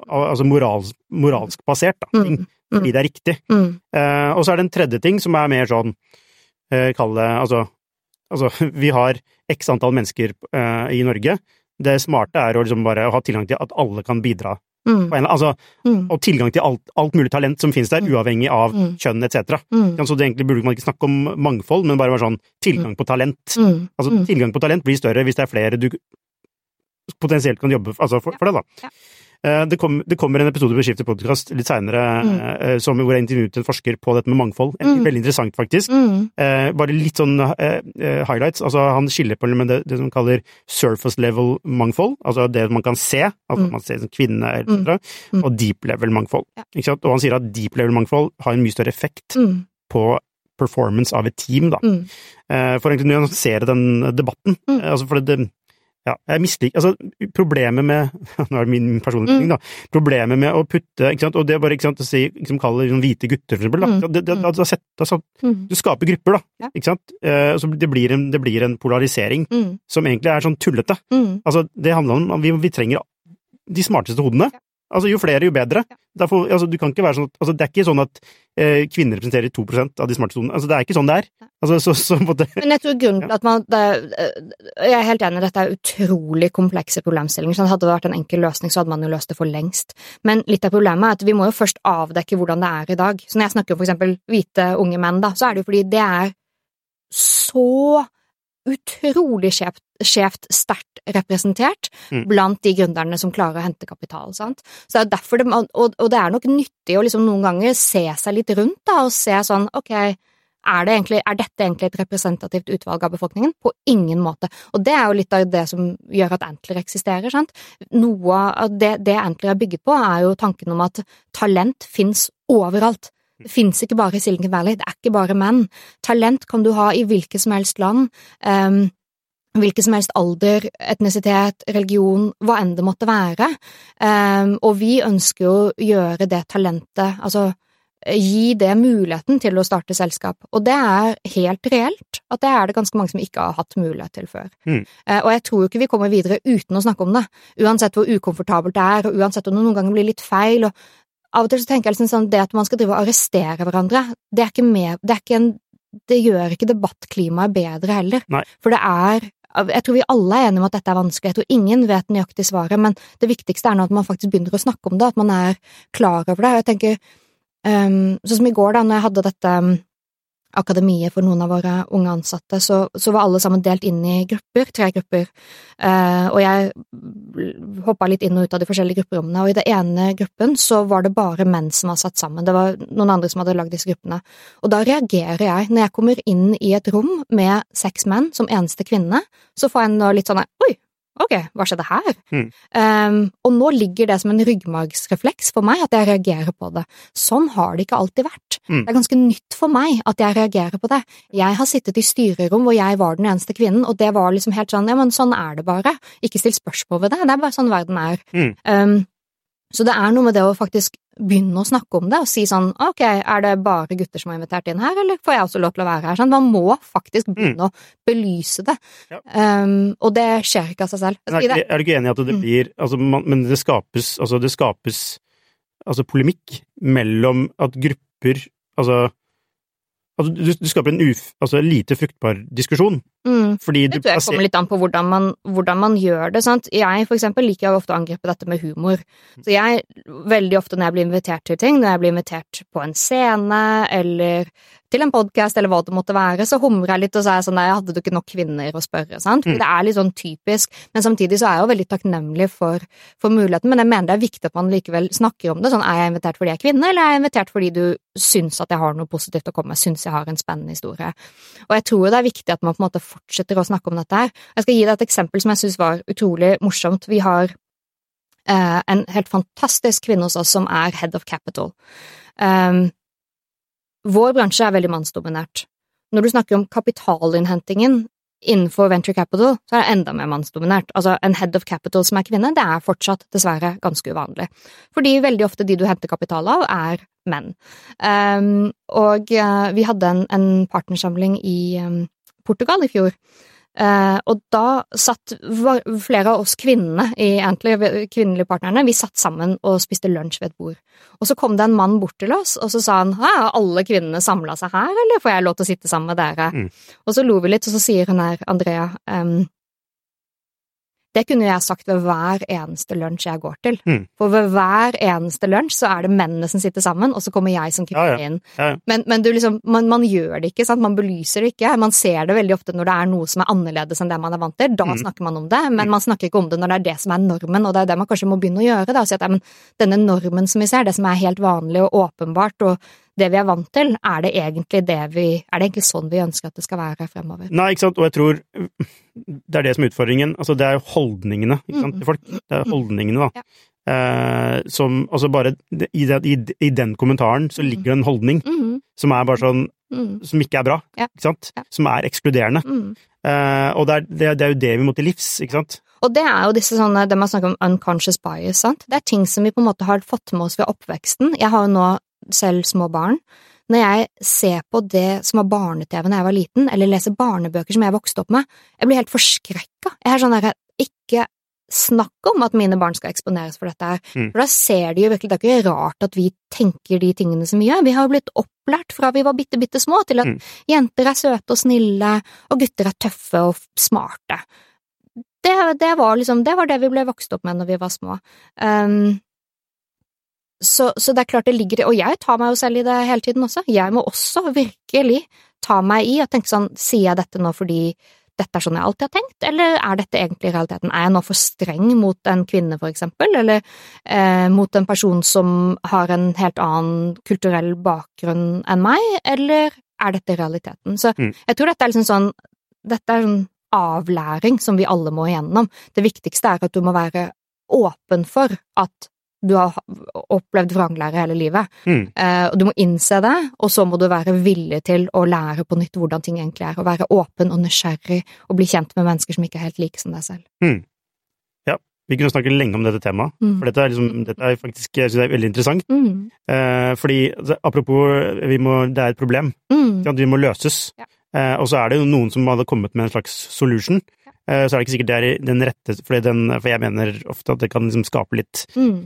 moralsk basert da, ting, fordi det riktig. Og så det en tredje ting som mer sånn, kall det, vi har x antall mennesker i Norge. Det smarte å liksom bare ha tilgang til at alle kan bidra. Og tilgang til alt mulig talent som finnes der, uavhengig av kjønn, etc. Så det egentlig burde man ikke snakke om mangfold, men bare være sånn tilgang på talent. Tilgang på talent blir større hvis det flere du potensielt kan jobbe for det da. Det kommer en episode på Skifter podcast litt senere, hvor jeg intervjuet en forsker på dette med mangfold. Veldig interessant, faktisk. Bare litt sånn highlights. Han skiller på det som kaller surface level mangfold, det man kan se, man ser som kvinne, etc., og deep level mangfold. Ikke sant? Og han sier at deep level mangfold har en mye større effekt på performance av et team, da. For egentlig å nyansere den debatten, altså for det jeg misliker, altså problemet med, nå det min personlige ting da, problemet med å putte, ikke sant, og det bare, ikke sant, å si, liksom kalle det hvite gutter, for eksempel, da, du skaper grupper, da, ikke sant, så det blir en polarisering, som egentlig sånn tullete. Altså, det handler om, vi trenger de smarteste hodene. Altså, jo flere, jo bedre. Derfor, altså, du kan ikke være sånn, altså, det ikke sånn at kvinner representerer 2% av de smarteste hodene. Altså, det ikke sånn det Altså, så på det. Men jeg tror grunnen til at jeg helt enig, dette utrolig komplekse problemstillinger, så hadde det vært en enkel løsning, så hadde man jo løst det for lengst. Men litt av problemet at vi må jo først avdekke hvordan det i dag. Så når jeg snakker om for eksempel hvite unge menn, da, så det jo fordi det så utrolig skjevt sterkt representert blant de gründerne som klarer å hente kapital, sant? Så det derfor og det nok nyttig å liksom noen ganger se seg litt rundt da, og se sånn, ok, dette egentlig et representativt utvalg av befolkningen? På ingen måte. Og det jo litt av det som gjør at Antler eksisterer, sant? Noe av det Antler bygget på jo tanken om at talent finnes overalt. Det finnes ikke bare i Silicon Valley, det ikke bare menn. Talent kan du ha i hvilket som helst land, hvilken som helst alder, etnisitet, religion, hva enn det måtte være. Og vi ønsker jo å gjøre det talentet, altså gi det muligheten til å starte selskap. Og det helt reelt, at det det ganske mange som ikke har hatt mulighet til før. Og jeg tror ikke vi kommer videre uten å snakke om det, uansett hvor ukomfortabelt det og uansett om det noen ganger blir litt feil, og av og til så tenker jeg liksom sånn, det at man skal drive og arrestere hverandre, det gjør ikke debattklimaet bedre heller. Nei. For jeg tror vi alle enige om at dette vanskelig, jeg tror ingen vet nøyaktig svaret, men det viktigste nå at man faktisk begynner å snakke om det, at man klar over det. Jeg tenker, sånn som i går da, når jeg hadde dette akademiet for noen av våre unge ansatte, så var alle sammen delt inn i grupper, 3 grupper, og jeg hoppet litt inn og ut av de forskjellige grupperommene, og i det ene gruppen så var det bare menn som var satt sammen, det var noen andre som hadde lagd disse gruppene, og da reagerer jeg, når jeg kommer inn i et rom med 6 menn som eneste kvinne, så får jeg nå litt sånn, oi, ok, hva skjedde her? Og nå ligger det som en ryggmargsrefleks for meg at jeg reagerer på det. Sånn har det ikke alltid vært. Det ganske nytt for meg at jeg reagerer på det. Jeg har sittet i styrerom hvor jeg var den eneste kvinnen, og det var liksom helt sånn, ja, men sånn det bare. Ikke still spørsmål ved det, det bare sånn verden Så det noe med det å faktisk begynne å snakke om det, og si sånn, ok, det bare gutter som har invitert inn her, eller får jeg også lov til å være her? Sånn, man må faktisk begynne å belyse det, og det skjer ikke av seg selv. Du ikke enig i at det blir, altså, men det skapes polemikk mellom at grupper, altså du skaper en lite fruktbar diskusjon. Fordi det tror jeg kommer litt an på hvordan man gjør det, sant? Jeg for eksempel liker ofte å angripe dette med humor. Så jeg, veldig ofte når jeg blir invitert til ting, når jeg blir invitert på en scene, eller til en podcast, eller hva det måtte være, så humrer jeg litt og sier sånn, nei, hadde du ikke nok kvinner å spørre, sant? For det litt sånn typisk, men samtidig så jeg jo veldig takknemlig for muligheten, men jeg mener det viktig at man likevel snakker om det, sånn, jeg invitert fordi jeg kvinne, eller jeg invitert fordi du syns at jeg har noe positivt å komme med, syns jeg har en spennende historie. Og jeg tror det viktig at man på en måte fortsetter å snakke om dette her. Jeg skal gi deg et eksempel som jeg synes var utrolig morsomt. Vi har en helt fantastisk kvinne hos oss som Head of Capital. Vår bransje veldig mannsdominert. Når du snakker om kapitalinnhentingen innenfor venture capital, så det enda mer mannsdominert. Altså, en head of capital som kvinne, det fortsatt dessverre ganske uvanlig. Fordi veldig ofte de du henter kapital av, menn. Og vi hadde en partnersamling i Portugal i fjor, og da satt flere av oss kvinnene i Antler, kvinnelige partnerne, vi satt sammen og spiste lunsj ved et bord. Og så kom det en mann bort til oss, og så sa han, alle kvinnene samlet seg her, eller får jeg lov til å sitte sammen med dere? Og så lo vi litt, og så sier hun her, Andrea, det kunne jeg sagt ved hver eneste lunsj jeg går til. For ved hver eneste lunsj så det mennene som sitter sammen, og så kommer jeg som kvinne inn. Men du liksom, man gjør det ikke, sant? Man belyser det ikke. Man ser det veldig ofte når det noe som annerledes enn det man vant til. Da snakker man om det, men man snakker ikke om det når det som normen, og det det man kanskje må begynne å gjøre. Da, og si at denne normen som vi ser, det som helt vanlig og åpenbart, og det vi vant til, det egentlig egentlig sånn vi ønsker at det skal være fremover? Nei, ikke sant, og jeg tror det det som utfordringen, altså det jo holdningene, ikke sant, til folk, det holdningene da, som, altså bare i den kommentaren så ligger det en holdning, som bare sånn, som ikke bra, ikke sant? Som ekskluderende. Og det er jo det vi må til livs, ikke sant? Og det jo disse sånne, det man snakker om unconscious bias, sant? Det ting som vi på en måte har fått med oss ved oppveksten. Jeg har jo nå selv små barn. Når jeg ser på det som var barne-TV når jeg var liten, eller leser barnebøker som jeg vokste opp med, jeg blir helt forskrekket. Jeg sånn der, ikke snakk om at mine barn skal eksponeres for dette her. For da ser de jo virkelig, det ikke rart at vi tenker de tingene som vi gjør. Vi har jo blitt opplært fra vi var bitte små til at jenter søte og snille, og gutter tøffe og smarte. Det var det vi ble vokst opp med når vi var små. Så det klart det ligger i, og jeg tar meg jo selv i det hele tiden også. Jeg må også virkelig ta meg i og tenke sånn, sier jeg dette nå fordi dette sånn jeg alltid har tenkt, eller dette egentlig realiteten? Jeg nå for streng mot en kvinne, for eksempel, eller mot en person som har en helt annen kulturell bakgrunn enn meg, eller dette realiteten? Så jeg tror dette liksom sånn, dette en avlæring som vi alle må igjennom. Det viktigste at du må være åpen for at du har opplevd vranglære hele livet, og du må innse det, og så må du være villig til å lære på nytt hvordan ting egentlig og være åpen og nysgjerrig, og bli kjent med mennesker som ikke helt like som deg selv. Ja, vi kunne snakke lenge om dette temaet, for dette faktisk, jeg synes det veldig interessant, fordi, apropos, det et problem, vi må løses, og så det jo noen som hadde kommet med en slags solution, så det ikke sikkert det den rette, for jeg mener ofte at det kan liksom skape litt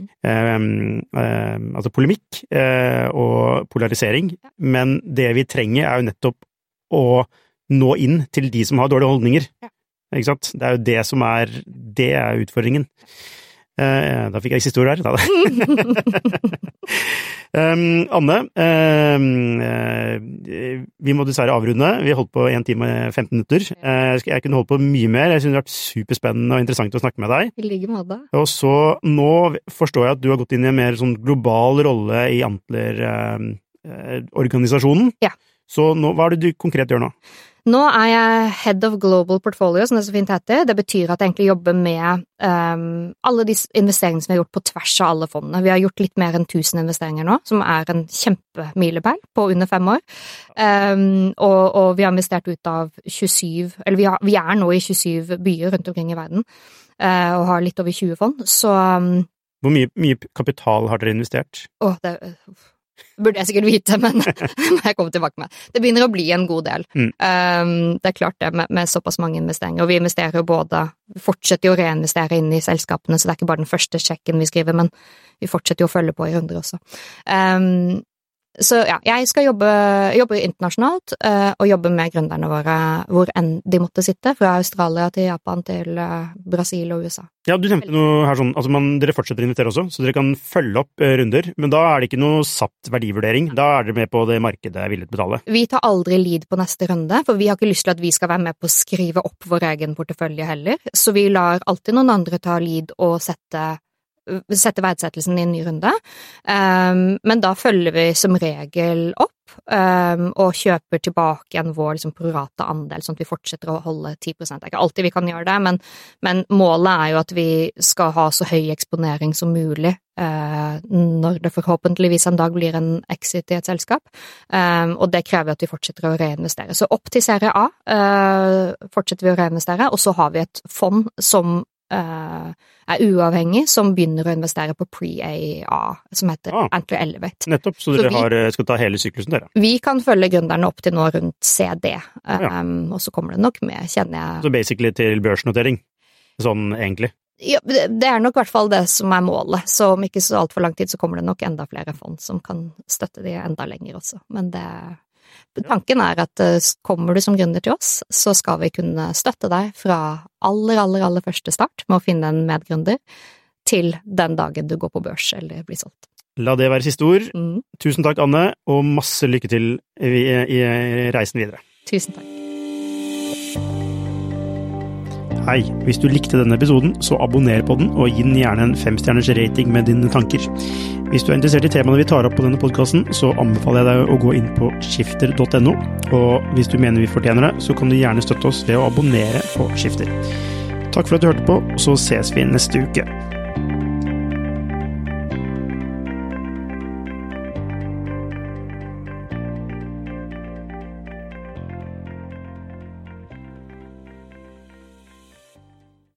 altså polemikk og polarisering, men det vi trenger jo nettopp å nå inn til de som har dårlige holdninger, ikke sant? Det jo det som det utfordringen. Da fikk jeg siste ord her. Anne, vi må dessverre avrunde. Vi har holdt på 1 time og 15 minutter. Jeg kunne holdt på mye mer. Jeg synes det har vært superspennende og interessant å snakke med deg. I like måte. Og så, nå forstår jeg at du har gått inn i en mer sånn global rolle i Antler-organisasjonen. Ja. Så nå, hva det du konkret gjør nå? Nå jeg Head of Global Portfolio, som det så fint heter. Det betyr at jeg egentlig jobber med alle de investeringene som vi har gjort på tvers av alle fondene. Vi har gjort litt mer enn 1000 investeringer nå, som en kjempemilepæl på under 5 år. Og vi har investert ut av 27, eller vi nå i 27 byer rundt omkring i verden, og har litt over 20 fond. Så hvor mye kapital har dere investert? Det burde jeg sikkert vite, men jeg kommer tilbake med. Det begynner å bli en god del. Det klart det med såpass mange investeringer, og vi investerer jo fortsetter jo å reinvestere inn i selskapene, så det ikke bare den første sjekken vi skriver, men vi fortsetter jo å følge på i runder også. Så ja, jeg skal jobbe internasjonalt, og jobbe med gründerne våre hvor enn de måtte sitte, fra Australia til Japan til Brasil og USA. Ja, du nevnte noe her sånn, altså dere fortsetter å invitere også, så dere kan følge opp runder, men da det ikke noe satt verdivurdering, da dere med på det markedet villet betale. Vi tar aldri lead på neste runde, for vi har ikke lyst til at vi skal være med på å skrive opp vår egen portefølje heller, så vi lar alltid noen andre ta lead og sette verdsettelsen i en ny runde, men da følger vi som regel opp og kjøper tilbake igjen vår liksom prorata andel, sånn at vi fortsetter å holde 10%. Det ikke alltid vi kan gjøre det, men målet jo at vi skal ha så høy eksponering som mulig når det forhåpentligvis en dag blir en exit i et selskap, og det krever at vi fortsetter å reinvestere. Så opp til serie A fortsetter vi å reinvestere, og så har vi et fond som uavhengig, som begynner å investere på pre-A, som heter Antler Elevate. Nettopp, så dere skal ta hele syklusen dere? Vi kan følge gründerne opp til nå rundt CD, og så kommer det nok med, kjenner jeg. Så basically til børsnotering, sånn egentlig? Ja, det nok i hvert fall det som målet, så om ikke så alt for lang tid så kommer det nok enda flere fond som kan støtte de enda lenger også, men tanken at kommer du som gründer til oss, så skal vi kunne støtte deg fra aller første start med å finne en medgründer til den dagen du går på børs eller blir solgt. La det være siste ord. Tusen takk, Anne, og masse lykke til i reisen videre. Tusen takk. Hei, hvis du likte denne episoden, så abonner på den, og gi den gjerne en 5-stjerners rating med dine tanker. Hvis du interessert i temaene vi tar opp på denne podcasten, så anbefaler jeg deg å gå inn på skifter.no, og hvis du mener vi fortjener det, så kan du gjerne støtte oss ved å abonnere på Skifter. Takk for at du hørte på, så ses vi neste uke.